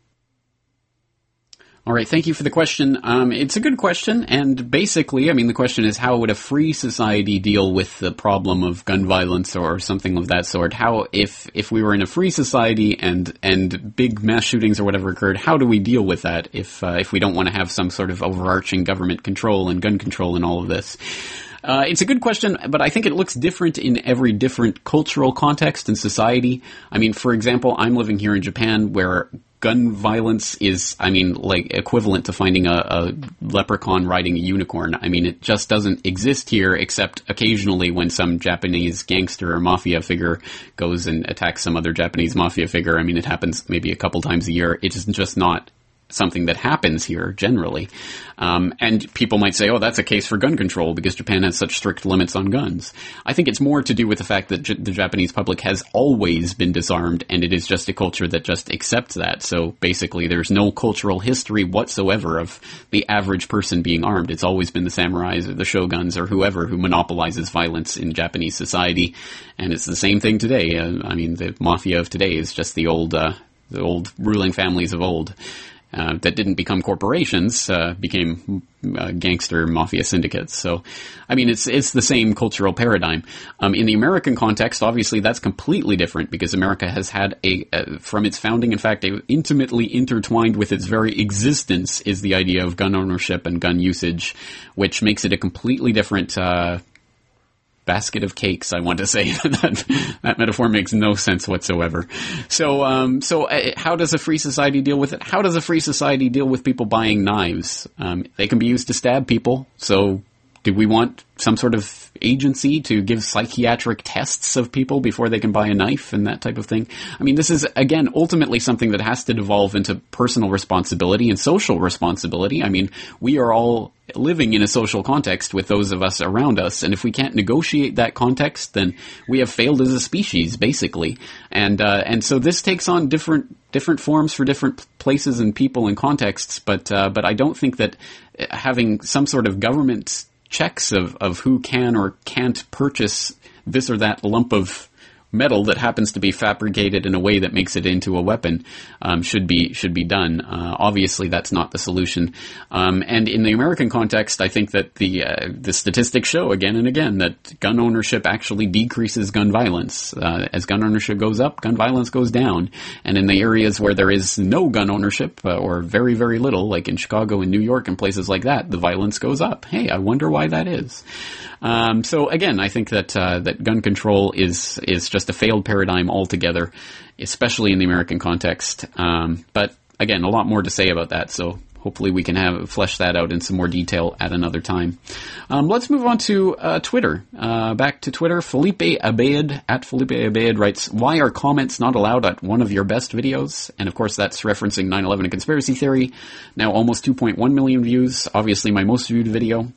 All right, thank you for the question. Um, it's a good question, and basically, I mean, the question is, how would a free society deal with the problem of gun violence or something of that sort? How, if if we were in a free society and and big mass shootings or whatever occurred, how do we deal with that if uh, if we don't want to have some sort of overarching government control and gun control and all of this? Uh, it's a good question, but I think it looks different in every different cultural context and society. I mean, for example, I'm living here in Japan, where gun violence is, I mean, like equivalent to finding a, a leprechaun riding a unicorn. I mean, it just doesn't exist here, except occasionally when some Japanese gangster or mafia figure goes and attacks some other Japanese mafia figure. I mean, it happens maybe a couple times a year. It is just not something that happens here generally. Um, and people might say, oh, that's a case for gun control because Japan has such strict limits on guns. I think it's more to do with the fact that J- the Japanese public has always been disarmed, and it is just a culture that just accepts that. So basically there's no cultural history whatsoever of the average person being armed. It's always been the samurais or the shoguns or whoever who monopolizes violence in Japanese society. And it's the same thing today. Uh, I mean, the mafia of today is just the old, uh, the old ruling families of old. Uh, that didn't become corporations, uh, became uh, gangster mafia syndicates. So, I mean, it's it's the same cultural paradigm. Um, in the American context, obviously, that's completely different because America has had a, uh, from its founding, in fact, a, intimately intertwined with its very existence is the idea of gun ownership and gun usage, which makes it a completely different uh basket of cakes, I want to say. that, that metaphor makes no sense whatsoever. So, um, so uh, how does a free society deal with it? How does a free society deal with people buying knives? Um, they can be used to stab people. So, do we want some sort of agency to give psychiatric tests of people before they can buy a knife and that type of thing? I mean, this is, again, ultimately something that has to devolve into personal responsibility and social responsibility. I mean, we are all living in a social context with those of us around us, and if we can't negotiate that context, then we have failed as a species, basically. And uh, and so this takes on different different forms for different places and people and contexts, but uh, but I don't think that having some sort of government checks of, of who can or can't purchase this or that lump of metal that happens to be fabricated in a way that makes it into a weapon um, should be should be done. Uh, obviously, that's not the solution. Um, and in the American context, I think that the uh, the statistics show again and again that gun ownership actually decreases gun violence. Uh, as gun ownership goes up, gun violence goes down. And in the areas where there is no gun ownership uh, or very very little, like in Chicago and New York and places like that, the violence goes up. Hey, I wonder why that is. Um, so again, I think that uh, that gun control is is just a failed paradigm altogether, especially in the American context. Um, but again, a lot more to say about that. So hopefully we can have flesh that out in some more detail at another time. Um, let's move on to uh, Twitter. Uh, back to Twitter. Felipe Abed at Felipe Abed writes, "Why are comments not allowed at one of your best videos?" And of course, that's referencing nine eleven and conspiracy theory. Now almost two point one million views. Obviously, my most viewed video.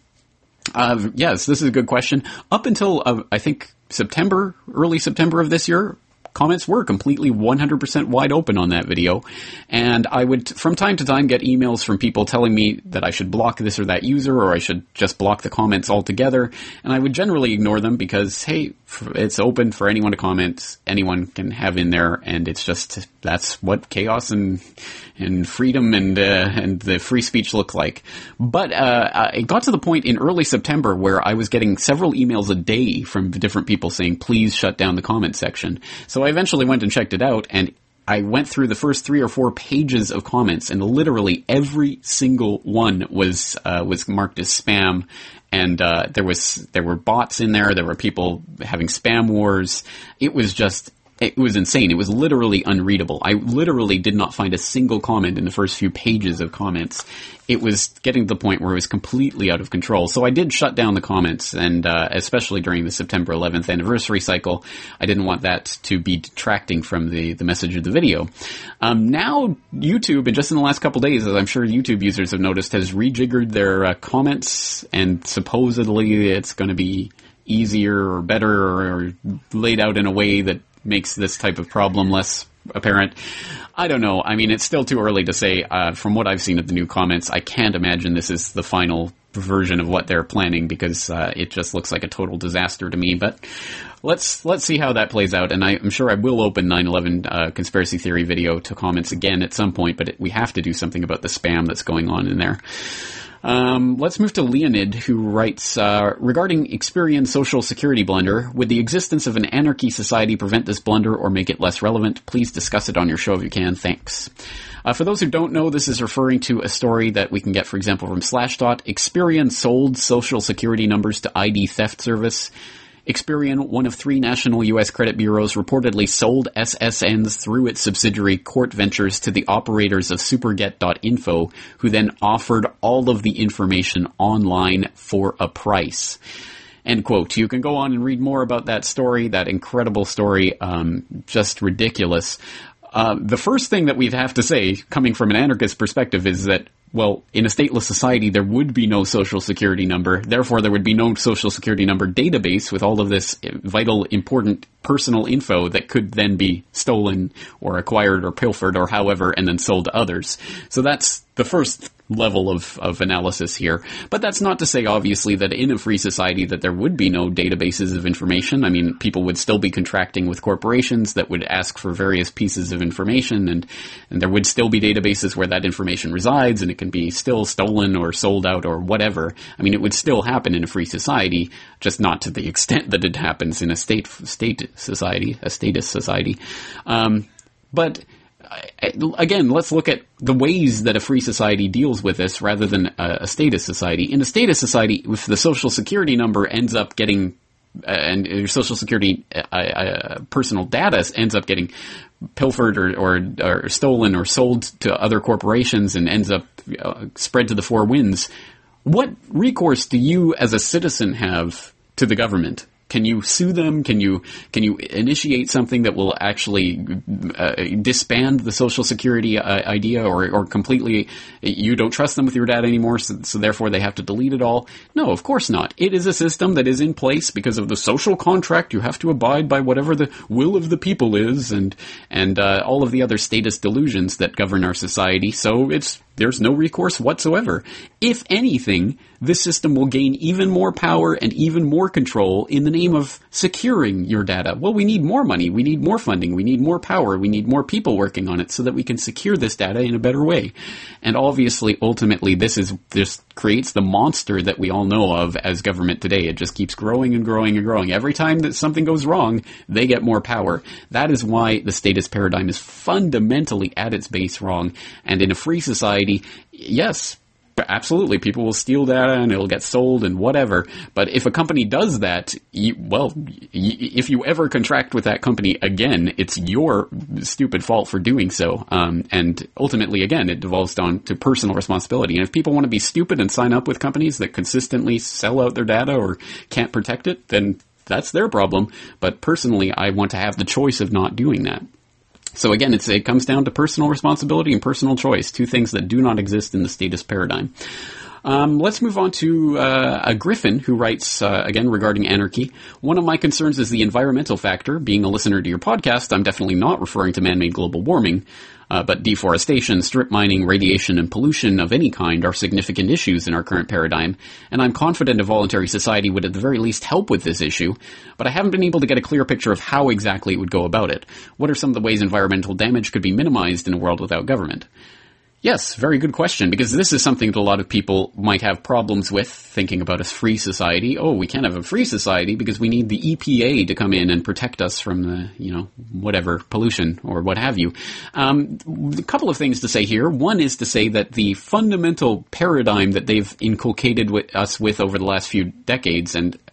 Uh, yes, this is a good question. Up until, uh, I think, September, early September of this year, comments were completely one hundred percent wide open on that video. And I would, from time to time, get emails from people telling me that I should block this or that user, or I should just block the comments altogether. And I would generally ignore them because, hey, it's open for anyone to comment. Anyone can have in there, and it's just, that's what chaos and and freedom and uh, and the free speech look like. But uh, it got to the point in early September where I was getting several emails a day from different people saying, please shut down the comment section. So I eventually went and checked it out, and I went through the first three or four pages of comments, and literally every single one was uh, was marked as spam. And uh, there was there were bots in there. There were people having spam wars. It was just it was insane. It was literally unreadable. I literally did not find a single comment in the first few pages of comments. It was getting to the point where it was completely out of control. So I did shut down the comments, and uh, especially during the September eleventh anniversary cycle, I didn't want that to be detracting from the, the message of the video. Um, now YouTube, and just in the last couple days, as I'm sure YouTube users have noticed, has rejiggered their uh, comments, and supposedly it's going to be easier or better or, or laid out in a way that makes this type of problem less apparent. I don't know. I mean, it's still too early to say. Uh, from what I've seen of the new comments, I can't imagine this is the final version of what they're planning, because uh, it just looks like a total disaster to me. But let's let's see how that plays out. And I, I'm sure I will open nine eleven uh, conspiracy theory video to comments again at some point, but it, we have to do something about the spam that's going on in there. Um, let's move to Leonid, who writes, uh, regarding Experian Social Security blunder, would the existence of an anarchy society prevent this blunder or make it less relevant? Please discuss it on your show if you can. Thanks. Uh, for those who don't know, this is referring to a story that we can get, for example, from Slashdot. Experian sold Social Security numbers to I D theft service. Experian, one of three national U S credit bureaus, reportedly sold S S Ns through its subsidiary Court Ventures to the operators of Superget dot info, who then offered all of the information online for a price. End quote. You can go on and read more about that story, that incredible story, um, just ridiculous. Uh, the first thing that we'd have to say, coming from an anarchist perspective, is that, well, in a stateless society, there would be no social security number. Therefore, there would be no social security number database with all of this vital, important personal info that could then be stolen or acquired or pilfered or however, and then sold to others. So that's the first level of, of analysis here. But that's not to say, obviously, that in a free society that there would be no databases of information. I mean, people would still be contracting with corporations that would ask for various pieces of information, and, and there would still be databases where that information resides, and it can be still stolen or sold out or whatever. I mean, it would still happen in a free society, just not to the extent that it happens in a state state society, a status society. Um, but again, let's look at the ways that a free society deals with this rather than a, a status society. In a status society, if the social security number ends up getting, uh, and your social security uh, uh, personal data ends up getting pilfered or, or, or stolen or sold to other corporations and ends up uh, spread to the four winds, what recourse do you as a citizen have to the government? Can you sue them? Can you can you initiate something that will actually uh, disband the Social Security uh, idea, or or completely you don't trust them with your data anymore, so, so therefore they have to delete it all? No, of course not. It is a system that is in place because of the social contract. You have to abide by whatever the will of the people is, and and uh, all of the other status delusions that govern our society. So it's there's no recourse whatsoever. If anything, this system will gain even more power and even more control in the name of securing your data. Well, we need more money. We need more funding. We need more power. We need more people working on it so that we can secure this data in a better way. And obviously, ultimately, this is this creates the monster that we all know of as government today. It just keeps growing and growing and growing. Every time that something goes wrong, they get more power. That is why the status paradigm is fundamentally at its base wrong. And in a free society, yes, absolutely, people will steal data and it'll get sold and whatever. But if a company does that, you, well, y- if you ever contract with that company again, it's your stupid fault for doing so. Um, and ultimately, again, it devolves down to personal responsibility. And if people want to be stupid and sign up with companies that consistently sell out their data or can't protect it, then that's their problem. But personally, I want to have the choice of not doing that. So again, it's, it comes down to personal responsibility and personal choice, two things that do not exist in the status paradigm. Um, let's move on to uh, a Griffin who writes, uh, again, regarding anarchy. One of my concerns is the environmental factor. Being a listener to your podcast, I'm definitely not referring to man-made global warming. Uh, but deforestation, strip mining, radiation, and pollution of any kind are significant issues in our current paradigm, and I'm confident a voluntary society would at the very least help with this issue, but I haven't been able to get a clear picture of how exactly it would go about it. What are some of the ways environmental damage could be minimized in a world without government? Yes, very good question, because this is something that a lot of people might have problems with, thinking about a free society. Oh, we can't have a free society because we need the E P A to come in and protect us from the, you know, whatever, pollution or what have you. Um, a couple of things to say here. One is to say that the fundamental paradigm that they've inculcated with us with over the last few decades, and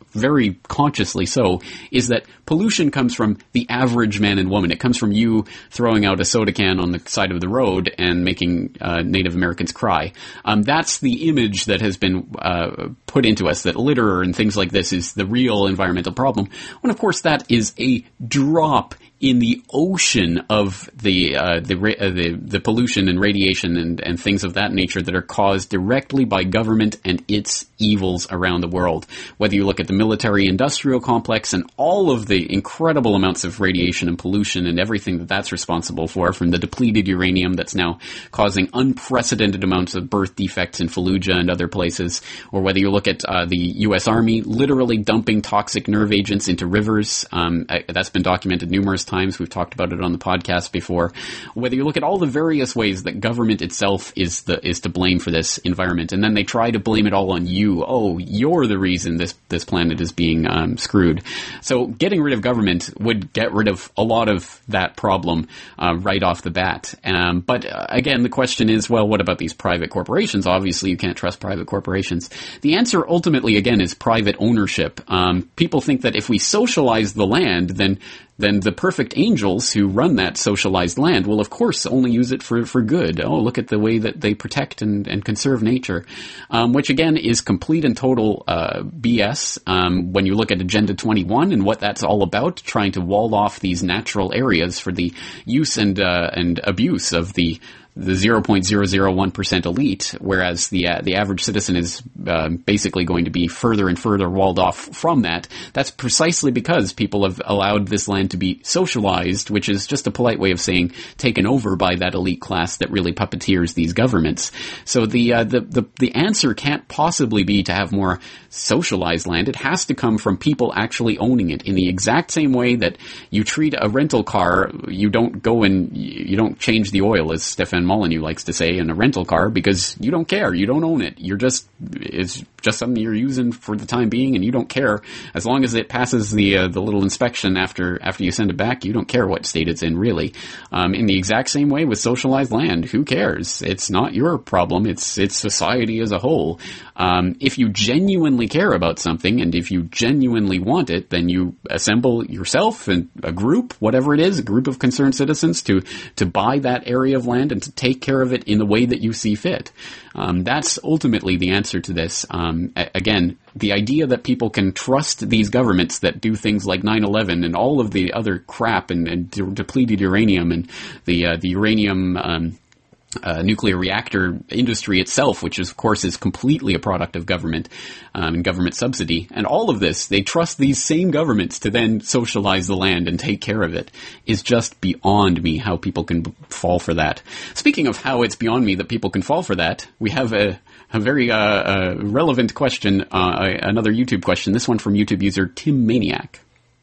very consciously so, is that pollution comes from the average man and woman. It comes from you throwing out a soda can on the side of the road and making uh, Native Americans cry. Um, that's the image that has been uh, put into us, that litter and things like this is the real environmental problem, when of course that is a drop in the ocean of the uh, the, uh, the the pollution and radiation and, and things of that nature that are caused directly by government and its evils around the world. Whether you look at the military-industrial complex and all of the incredible amounts of radiation and pollution and everything that that's responsible for, from the depleted uranium that's now causing unprecedented amounts of birth defects in Fallujah and other places, or whether you look at uh, the U S Army literally dumping toxic nerve agents into rivers. Um, that's been documented numerous times. We've talked about it on the podcast before. Whether you look at all the various ways that government itself is the is to blame for this environment, and then they try to blame it all on you. Oh, you're the reason this this planet is being um, screwed. So getting rid of government would get rid of a lot of that problem uh, right off the bat. Um, but uh, again, the question is, well, what about these private corporations? Obviously, you can't trust private corporations. The answer ultimately, again, is private ownership. Um, people think that if we socialize the land, then then the perfect angels who run that socialized land will, of course, only use it for, for good. Oh, look at the way that they protect and, and conserve nature, um, which, again, is complete and total uh, B S. Um, when you look at Agenda twenty-one and what that's all about, trying to wall off these natural areas for the use and uh, and abuse of the the zero point zero zero one percent elite, whereas the uh, the average citizen is uh, basically going to be further and further walled off from that. That's precisely because people have allowed this land to be socialized, which is just a polite way of saying taken over by that elite class that really puppeteers these governments. So the uh, the, the the answer can't possibly be to have more socialized land. It has to come from people actually owning it, in the exact same way that you treat a rental car. You don't go and you don't change the oil, as Stefan Molyneux likes to say, in a rental car, because you don't care. You don't own it. You're just, it's just something you're using for the time being, and you don't care. As long as it passes the uh, the little inspection after after you send it back, you don't care what state it's in, really. Um, in the exact same way with socialized land, who cares? It's not your problem. It's it's society as a whole. Um, if you genuinely care about something, and if you genuinely want it, then you assemble yourself and a group, whatever it is, a group of concerned citizens to to buy that area of land and to take care of it in the way that you see fit. Um, that's ultimately the answer to this. Um, a- again, the idea that people can trust these governments that do things like nine eleven and all of the other crap and, and de- depleted uranium and the uh, the uranium um, uh, nuclear reactor industry itself, which is, of course is completely a product of government um, and government subsidy, and all of this, they trust these same governments to then socialize the land and take care of it, is just beyond me how people can b- fall for that. Speaking of how it's beyond me that people can fall for that, we have a A very uh, uh, relevant question, uh, another YouTube question, this one from YouTube user Tim Maniac.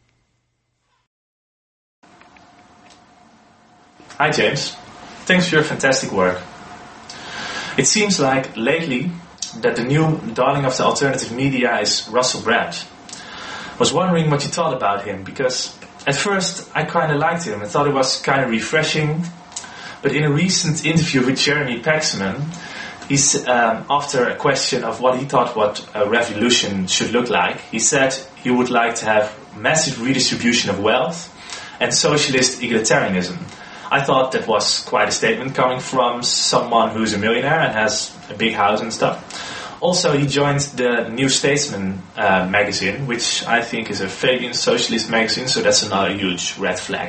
Hi James, thanks for your fantastic work. It seems like lately that the new darling of the alternative media is Russell Brand. I was wondering what you thought about him, because at first I kind of liked him. I thought it was kind of refreshing, but in a recent interview with Jeremy Paxman, He's, um, after a question of what he thought what a revolution should look like, he said he would like to have massive redistribution of wealth and socialist egalitarianism. I thought that was quite a statement coming from someone who's a millionaire and has a big house and stuff. Also, he joined the New Statesman uh, magazine, which I think is a Fabian socialist magazine, so that's another huge red flag.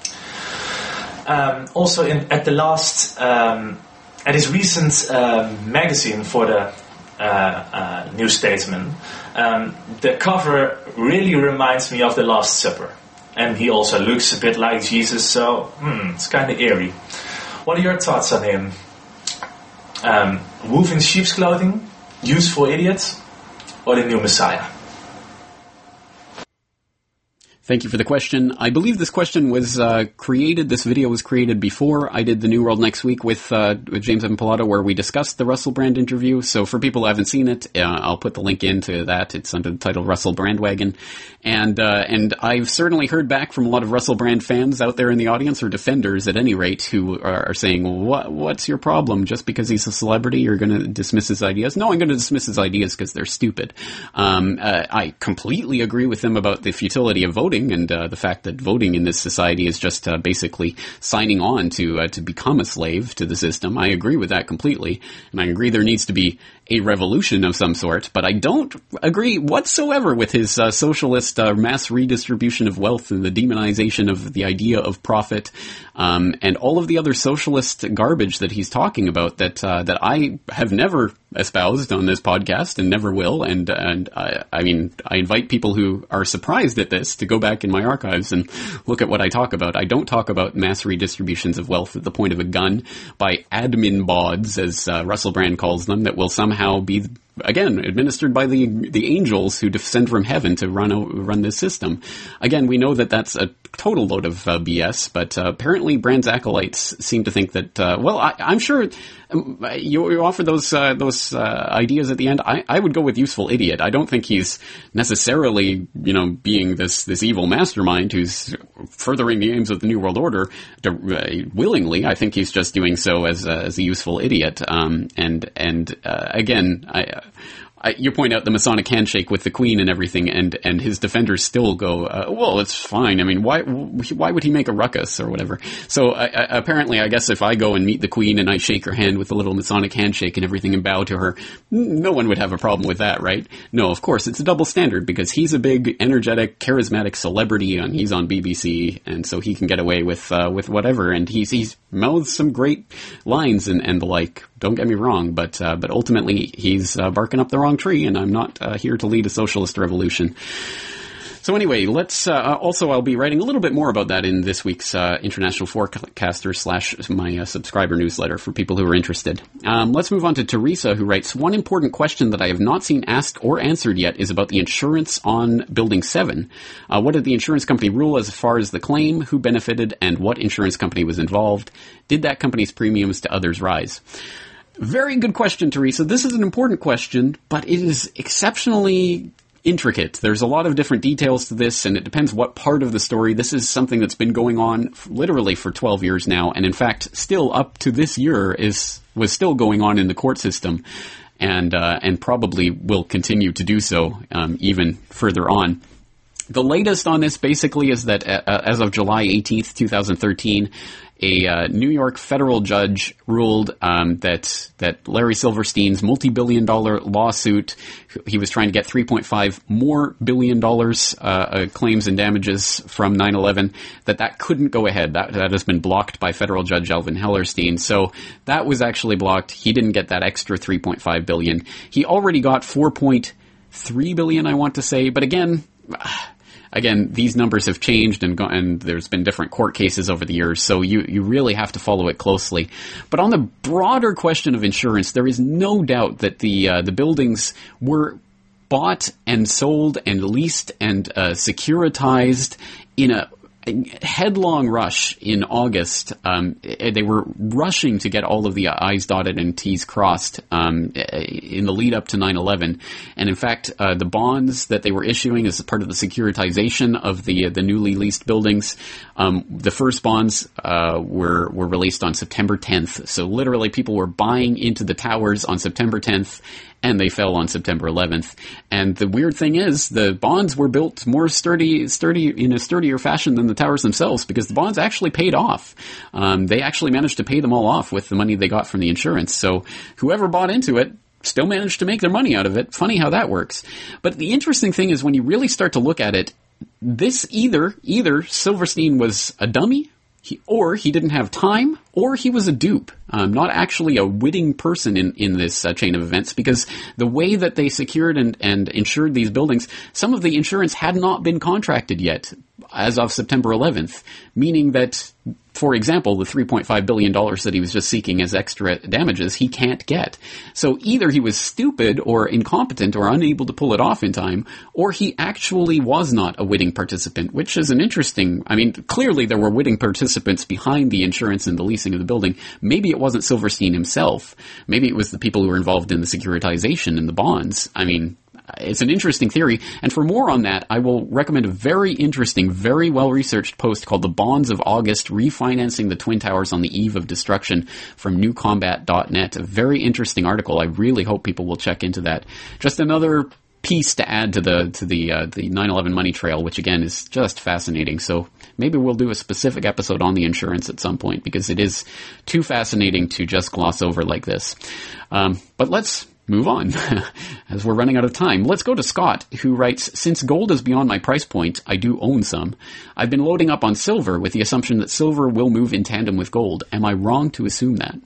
Um, also, in, at the last... Um, At his recent um, magazine for the uh, uh, New Statesman, um, the cover really reminds me of The Last Supper. And he also looks a bit like Jesus, so hmm, it's kind of eerie. What are your thoughts on him? Um, wolf in sheep's clothing, useful idiot, or the new Messiah? Thank you for the question. I believe this question was uh, created, this video was created before I did the New World Next Week with, uh, with James Evan Pilato, where we discussed the Russell Brand interview. So for people who haven't seen it, uh, I'll put the link into that. It's under the title Russell Brandwagon. And, uh, and I've certainly heard back from a lot of Russell Brand fans out there in the audience, or defenders at any rate, who are, are saying, well, what, what's your problem? Just because he's a celebrity, you're going to dismiss his ideas? No, I'm going to dismiss his ideas because they're stupid. Um, uh, I completely agree with him about the futility of voting. And uh, the fact that voting in this society is just uh, basically signing on to uh, to become a slave to the system. I agree with that completely, and I agree there needs to be a revolution of some sort, but I don't agree whatsoever with his uh, socialist uh, mass redistribution of wealth and the demonization of the idea of profit, um, and all of the other socialist garbage that he's talking about that uh, that I have never espoused on this podcast and never will. And and I, I mean, I invite people who are surprised at this to go back in my archives and look at what I talk about. I don't talk about mass redistributions of wealth at the point of a gun by admin bods, as uh, Russell Brand calls them, that will somehow How be, again, administered by the the angels who descend from heaven to run run this system. Again, we know that that's a total load of uh, B S, but uh, apparently Brand's acolytes seem to think that, uh, well, I, I'm sure um, you, you offer those uh, those uh, ideas at the end. I, I would go with useful idiot. I don't think he's necessarily, you know, being this, this evil mastermind who's furthering the aims of the New World Order to, uh, willingly. I think he's just doing so as a, as a useful idiot. Um, and, and uh, again, I... Uh, I, you point out the Masonic handshake with the Queen and everything, and, and his defenders still go, uh, well, it's fine. I mean, why why would he make a ruckus or whatever? So I, I, apparently, I guess if I go and meet the Queen and I shake her hand with a little Masonic handshake and everything and bow to her, no one would have a problem with that, right? No, of course, it's a double standard because he's a big, energetic, charismatic celebrity and he's on B B C, and so he can get away with uh, with whatever, and he's he's mouths some great lines and, and the like. Don't get me wrong, but uh, but ultimately he's uh, barking up the wrong tree, and I'm not uh, here to lead a socialist revolution. So anyway, let's uh, also I'll be writing a little bit more about that in this week's uh, International Forecaster slash my uh, subscriber newsletter for people who are interested. Um, let's move on to Teresa, who writes, one important question that I have not seen asked or answered yet is about the insurance on Building seven. Uh, what did the insurance company rule as far as the claim, who benefited, and what insurance company was involved? Did that company's premiums to others rise? Very good question, Teresa. This is an important question, but it is exceptionally intricate. There's a lot of different details to this, and it depends what part of the story. This is something that's been going on literally for twelve years now, and in fact, still up to this year is was still going on in the court system, and uh, and probably will continue to do so um, even further on. The latest on this basically is that uh, as of July eighteenth, twenty thirteen, a uh, New York federal judge ruled um, that that Larry Silverstein's multi-billion dollar lawsuit, he was trying to get three point five more billion dollars uh, uh, claims and damages from nine eleven, that that couldn't go ahead. That, that has been blocked by federal judge Alvin Hellerstein. So that was actually blocked. He didn't get that extra three point five billion dollars. He already got four point three billion dollars, I want to say, but again... Again, these numbers have changed, and, go- and there's been different court cases over the years, so you, you really have to follow it closely. But on the broader question of insurance, there is no doubt that the uh, the buildings were bought and sold and leased and uh, securitized in a headlong rush in August. Um, they were rushing to get all of the I's dotted and T's crossed um, in the lead up to nine eleven. And in fact, uh, the bonds that they were issuing as part of the securitization of the the newly leased buildings, um, the first bonds uh, were were released on September tenth. So literally, people were buying into the towers on September tenth. And they fell on September eleventh. And the weird thing is, the bonds were built more sturdy, sturdy in a sturdier fashion than the towers themselves, because the bonds actually paid off. Um, they actually managed to pay them all off with the money they got from the insurance. So whoever bought into it still managed to make their money out of it. Funny how that works. But the interesting thing is, when you really start to look at it, this either either Silverstein was a dummy, He, or he didn't have time, or he was a dupe, um, not actually a witting person in, in this uh, chain of events, because the way that they secured and, and insured these buildings, some of the insurance had not been contracted yet as of September eleventh, meaning that for example, the three point five billion dollars that he was just seeking as extra damages, he can't get. So either he was stupid or incompetent or unable to pull it off in time, or he actually was not a witting participant, which is an interesting, I mean, clearly there were witting participants behind the insurance and the leasing of the building. Maybe it wasn't Silverstein himself. Maybe it was the people who were involved in the securitization and the bonds. I mean, it's an interesting theory, and for more on that, I will recommend a very interesting, very well-researched post called The Bonds of August, Refinancing the Twin Towers on the Eve of Destruction from new combat dot net. A very interesting article. I really hope people will check into that. Just another piece to add to the to the uh, the nine eleven money trail, which again is just fascinating. So maybe we'll do a specific episode on the insurance at some point, because it is too fascinating to just gloss over like this. Um, but let's move on, as we're running out of time. Let's go to Scott, who writes, since gold is beyond my price point, I do own some. I've been loading up on silver with the assumption that silver will move in tandem with gold. Am I wrong to assume that?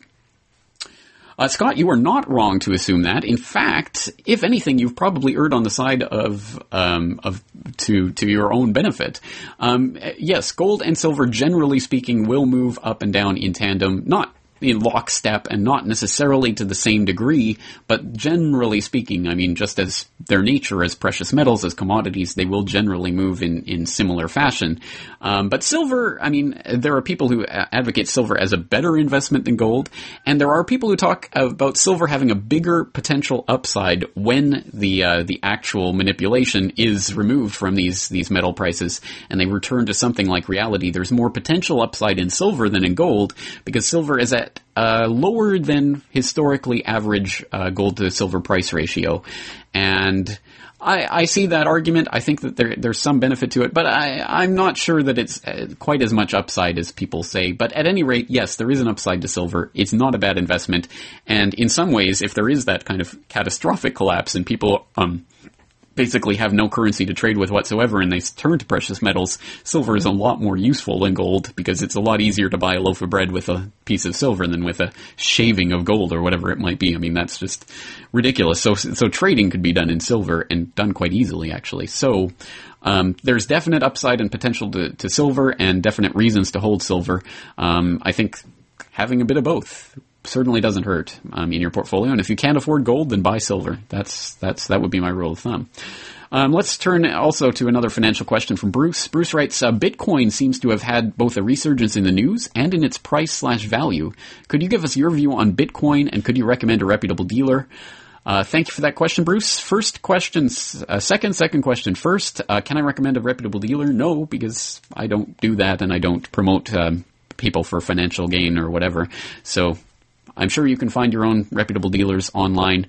Uh, Scott, you are not wrong to assume that. In fact, if anything, you've probably erred on the side of, um, of, to, to your own benefit. Um, yes, gold and silver, generally speaking, will move up and down in tandem, not in lockstep and not necessarily to the same degree, but generally speaking, I mean, just as their nature as precious metals, as commodities, they will generally move in, in similar fashion. Um, but silver, I mean, there are people who advocate silver as a better investment than gold, and there are people who talk about silver having a bigger potential upside when the uh, the actual manipulation is removed from these these metal prices and they return to something like reality. There's more potential upside in silver than in gold, because silver is at Uh, lower than historically average uh, gold to silver price ratio. And I, I see that argument. I think that there, there's some benefit to it, but I, I'm not sure that it's quite as much upside as people say. But at any rate, yes, there is an upside to silver. It's not a bad investment. And in some ways, if there is that kind of catastrophic collapse and people um basically have no currency to trade with whatsoever and they turn to precious metals, silver is a lot more useful than gold, because it's a lot easier to buy a loaf of bread with a piece of silver than with a shaving of gold or whatever it might be. I mean, that's just ridiculous. So, so trading could be done in silver, and done quite easily, actually. So, um, there's definite upside and potential to, to silver, and definite reasons to hold silver. Um, I think having a bit of both certainly doesn't hurt um, in your portfolio. And if you can't afford gold, then buy silver. That's that's that would be my rule of thumb. Um, let's turn also to another financial question from Bruce. Bruce writes, uh, Bitcoin seems to have had both a resurgence in the news and in its price slash value. Could you give us your view on Bitcoin, and could you recommend a reputable dealer? Uh, thank you for that question, Bruce. First question, uh, second, second question first. Uh, can I recommend a reputable dealer? No, because I don't do that, and I don't promote um, people for financial gain or whatever. So I'm sure you can find your own reputable dealers online.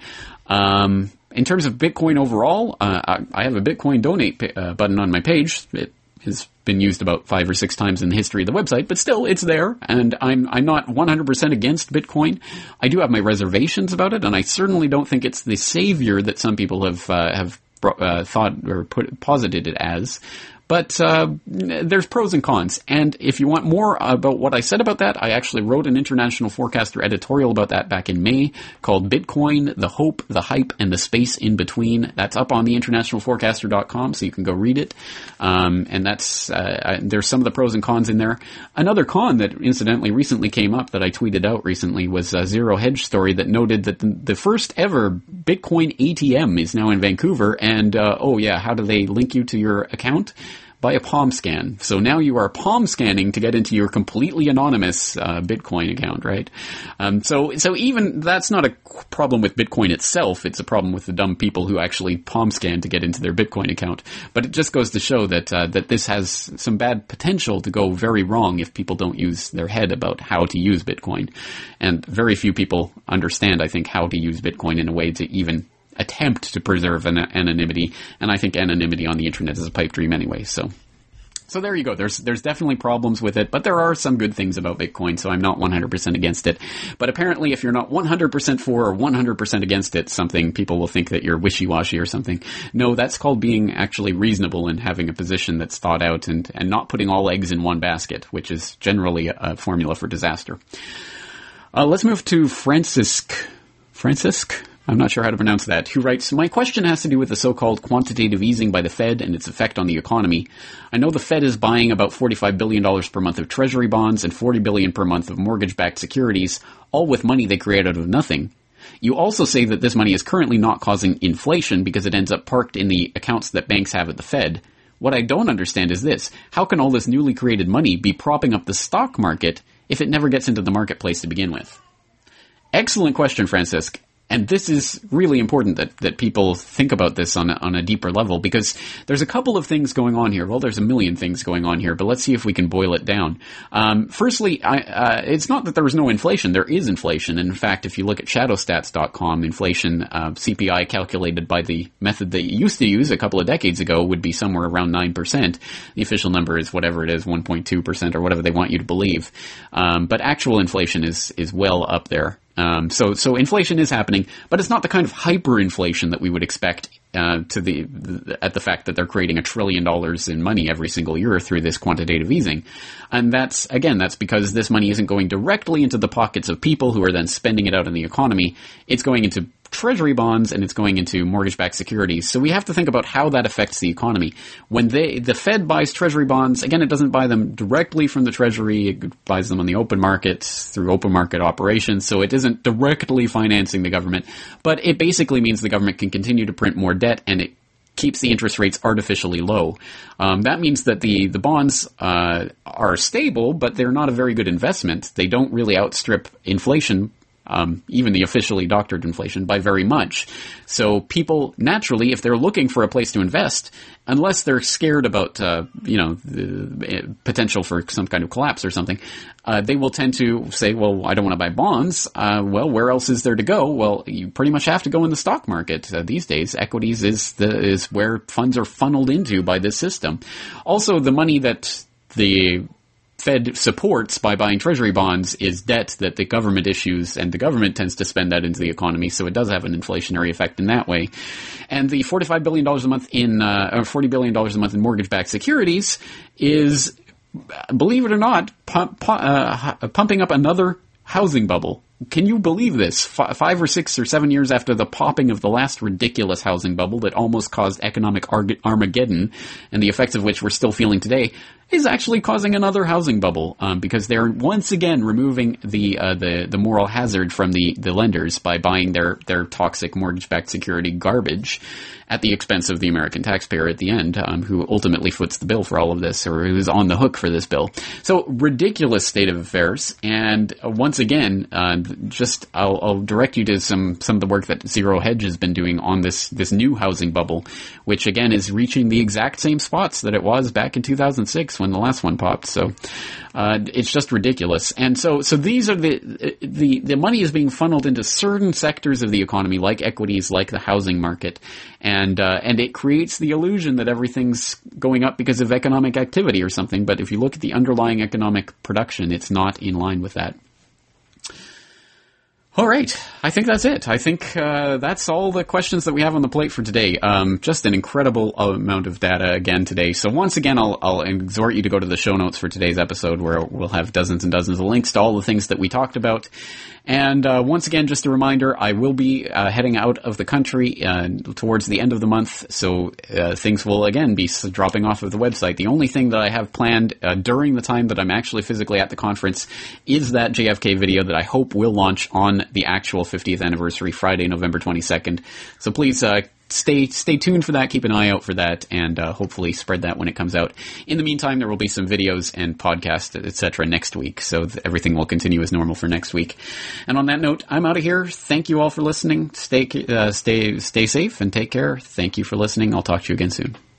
Um, in terms of Bitcoin overall, uh, I, I have a Bitcoin donate uh, button on my page. It has been used about five or six times in the history of the website, but still, it's there, and I'm I'm not one hundred percent against Bitcoin. I do have my reservations about it, and I certainly don't think it's the savior that some people have uh, have uh, thought or put posited it as. But uh, there's pros and cons. And if you want more about what I said about that, I actually wrote an International Forecaster editorial about that back in May called Bitcoin, the Hope, the Hype, and the Space in Between. That's up on the international forecaster dot com, so you can go read it. Um, and that's uh, there's some of the pros and cons in there. Another con that incidentally recently came up that I tweeted out recently was a Zero Hedge story that noted that the, the first ever Bitcoin A T M is now in Vancouver. And, uh, oh yeah, how do they link you to your account? By a palm scan. So now you are palm scanning to get into your completely anonymous uh, Bitcoin account, right? Um, so so even that's not a problem with Bitcoin itself. It's a problem with the dumb people who actually palm scan to get into their Bitcoin account. But it just goes to show that uh, that this has some bad potential to go very wrong if people don't use their head about how to use Bitcoin. And very few people understand, I think, how to use Bitcoin in a way to even attempt to preserve an anonymity, and I think anonymity on the internet is a pipe dream anyway. So, so there you go. There's there's definitely problems with it, but there are some good things about Bitcoin. So I'm not one hundred percent against it. But apparently, if you're not one hundred percent for or one hundred percent against it, something people will think that you're wishy-washy or something. No, that's called being actually reasonable and having a position that's thought out, and and not putting all eggs in one basket, which is generally a formula for disaster. Uh, let's move to Francisc. Francisc. I'm not sure how to pronounce that, who writes, my question has to do with the so-called quantitative easing by the Fed and its effect on the economy. I know the Fed is buying about forty-five billion dollars per month of Treasury bonds and forty billion dollars per month of mortgage-backed securities, all with money they create out of nothing. You also say that this money is currently not causing inflation because it ends up parked in the accounts that banks have at the Fed. What I don't understand is this. How can all this newly created money be propping up the stock market if it never gets into the marketplace to begin with? Excellent question, Francisc. And this is really important that, that people think about this on a, on a deeper level, because there's a couple of things going on here. Well, there's a million things going on here, but let's see if we can boil it down. Um, firstly, I, uh, it's not that there was no inflation. There is inflation. And in fact, if you look at shadow stats dot com, inflation, uh, C P I calculated by the method that you used to use a couple of decades ago would be somewhere around nine percent. The official number is whatever it is, one point two percent or whatever they want you to believe. Um, but actual inflation is, is well up there. Um, so, so inflation is happening, but it's not the kind of hyperinflation that we would expect, uh, to the, the, at the fact that they're creating a trillion dollars in money every single year through this quantitative easing. And that's, again, that's because this money isn't going directly into the pockets of people who are then spending it out in the economy. It's going into Treasury bonds and it's going into mortgage-backed securities. So we have to think about how that affects the economy. When they, the Fed buys Treasury bonds, again, it doesn't buy them directly from the Treasury. It buys them on the open market through open market operations. So it isn't directly financing the government, but it basically means the government can continue to print more debt and it keeps the interest rates artificially low. Um, that means that the, the bonds, uh, are stable, but they're not a very good investment. They don't really outstrip inflation, Um, even the officially doctored inflation, by very much. So people, naturally, if they're looking for a place to invest, unless they're scared about, uh, you know, the potential for some kind of collapse or something, uh, they will tend to say, well, I don't want to buy bonds. Uh, well, where else is there to go? Well, you pretty much have to go in the stock market uh, these days. Equities is the, is where funds are funneled into by this system. Also, the money that the Fed supports by buying Treasury bonds is debt that the government issues, and the government tends to spend that into the economy, so it does have an inflationary effect in that way. And the forty-five billion dollars a month in, uh, or forty billion dollars a month in mortgage-backed securities is, believe it or not, pump, uh, pumping up another housing bubble. Can you believe this? F- five or six or seven years after the popping of the last ridiculous housing bubble that almost caused economic Ar- Armageddon, and the effects of which we're still feeling today, is actually causing another housing bubble, um, because they're once again removing the uh, the the moral hazard from the the lenders by buying their their toxic mortgage-backed security garbage at the expense of the American taxpayer at the end, um, who ultimately foots the bill for all of this, or who's on the hook for this bill. So ridiculous state of affairs. And uh, once again, uh, just I'll, I'll direct you to some some of the work that Zero Hedge has been doing on this this new housing bubble, which again is reaching the exact same spots that it was back in two thousand six when the last one popped. So uh, it's just ridiculous. And so so these are the the the money is being funneled into certain sectors of the economy, like equities, like the housing market. And, uh, and it creates the illusion that everything's going up because of economic activity or something. But if you look at the underlying economic production, it's not in line with that. All right. I think that's it. I think uh, that's all the questions that we have on the plate for today. Um, just an incredible amount of data again today. So once again, I'll, I'll exhort you to go to the show notes for today's episode, where we'll have dozens and dozens of links to all the things that we talked about. And uh, once again, just a reminder, I will be uh, heading out of the country uh, towards the end of the month, so uh, things will again be dropping off of the website. The only thing that I have planned uh, during the time that I'm actually physically at the conference is that J F K video that I hope will launch on the actual fiftieth anniversary, Friday, November twenty-second. So please uh Stay stay tuned for that. Keep an eye out for that, and uh, hopefully spread that when it comes out. In the meantime, there will be some videos and podcasts, et cetera next week, so th- everything will continue as normal for next week. And on that note, I'm out of here. Thank you all for listening. Stay uh, stay stay safe and take care. Thank you for listening. I'll talk to you again soon.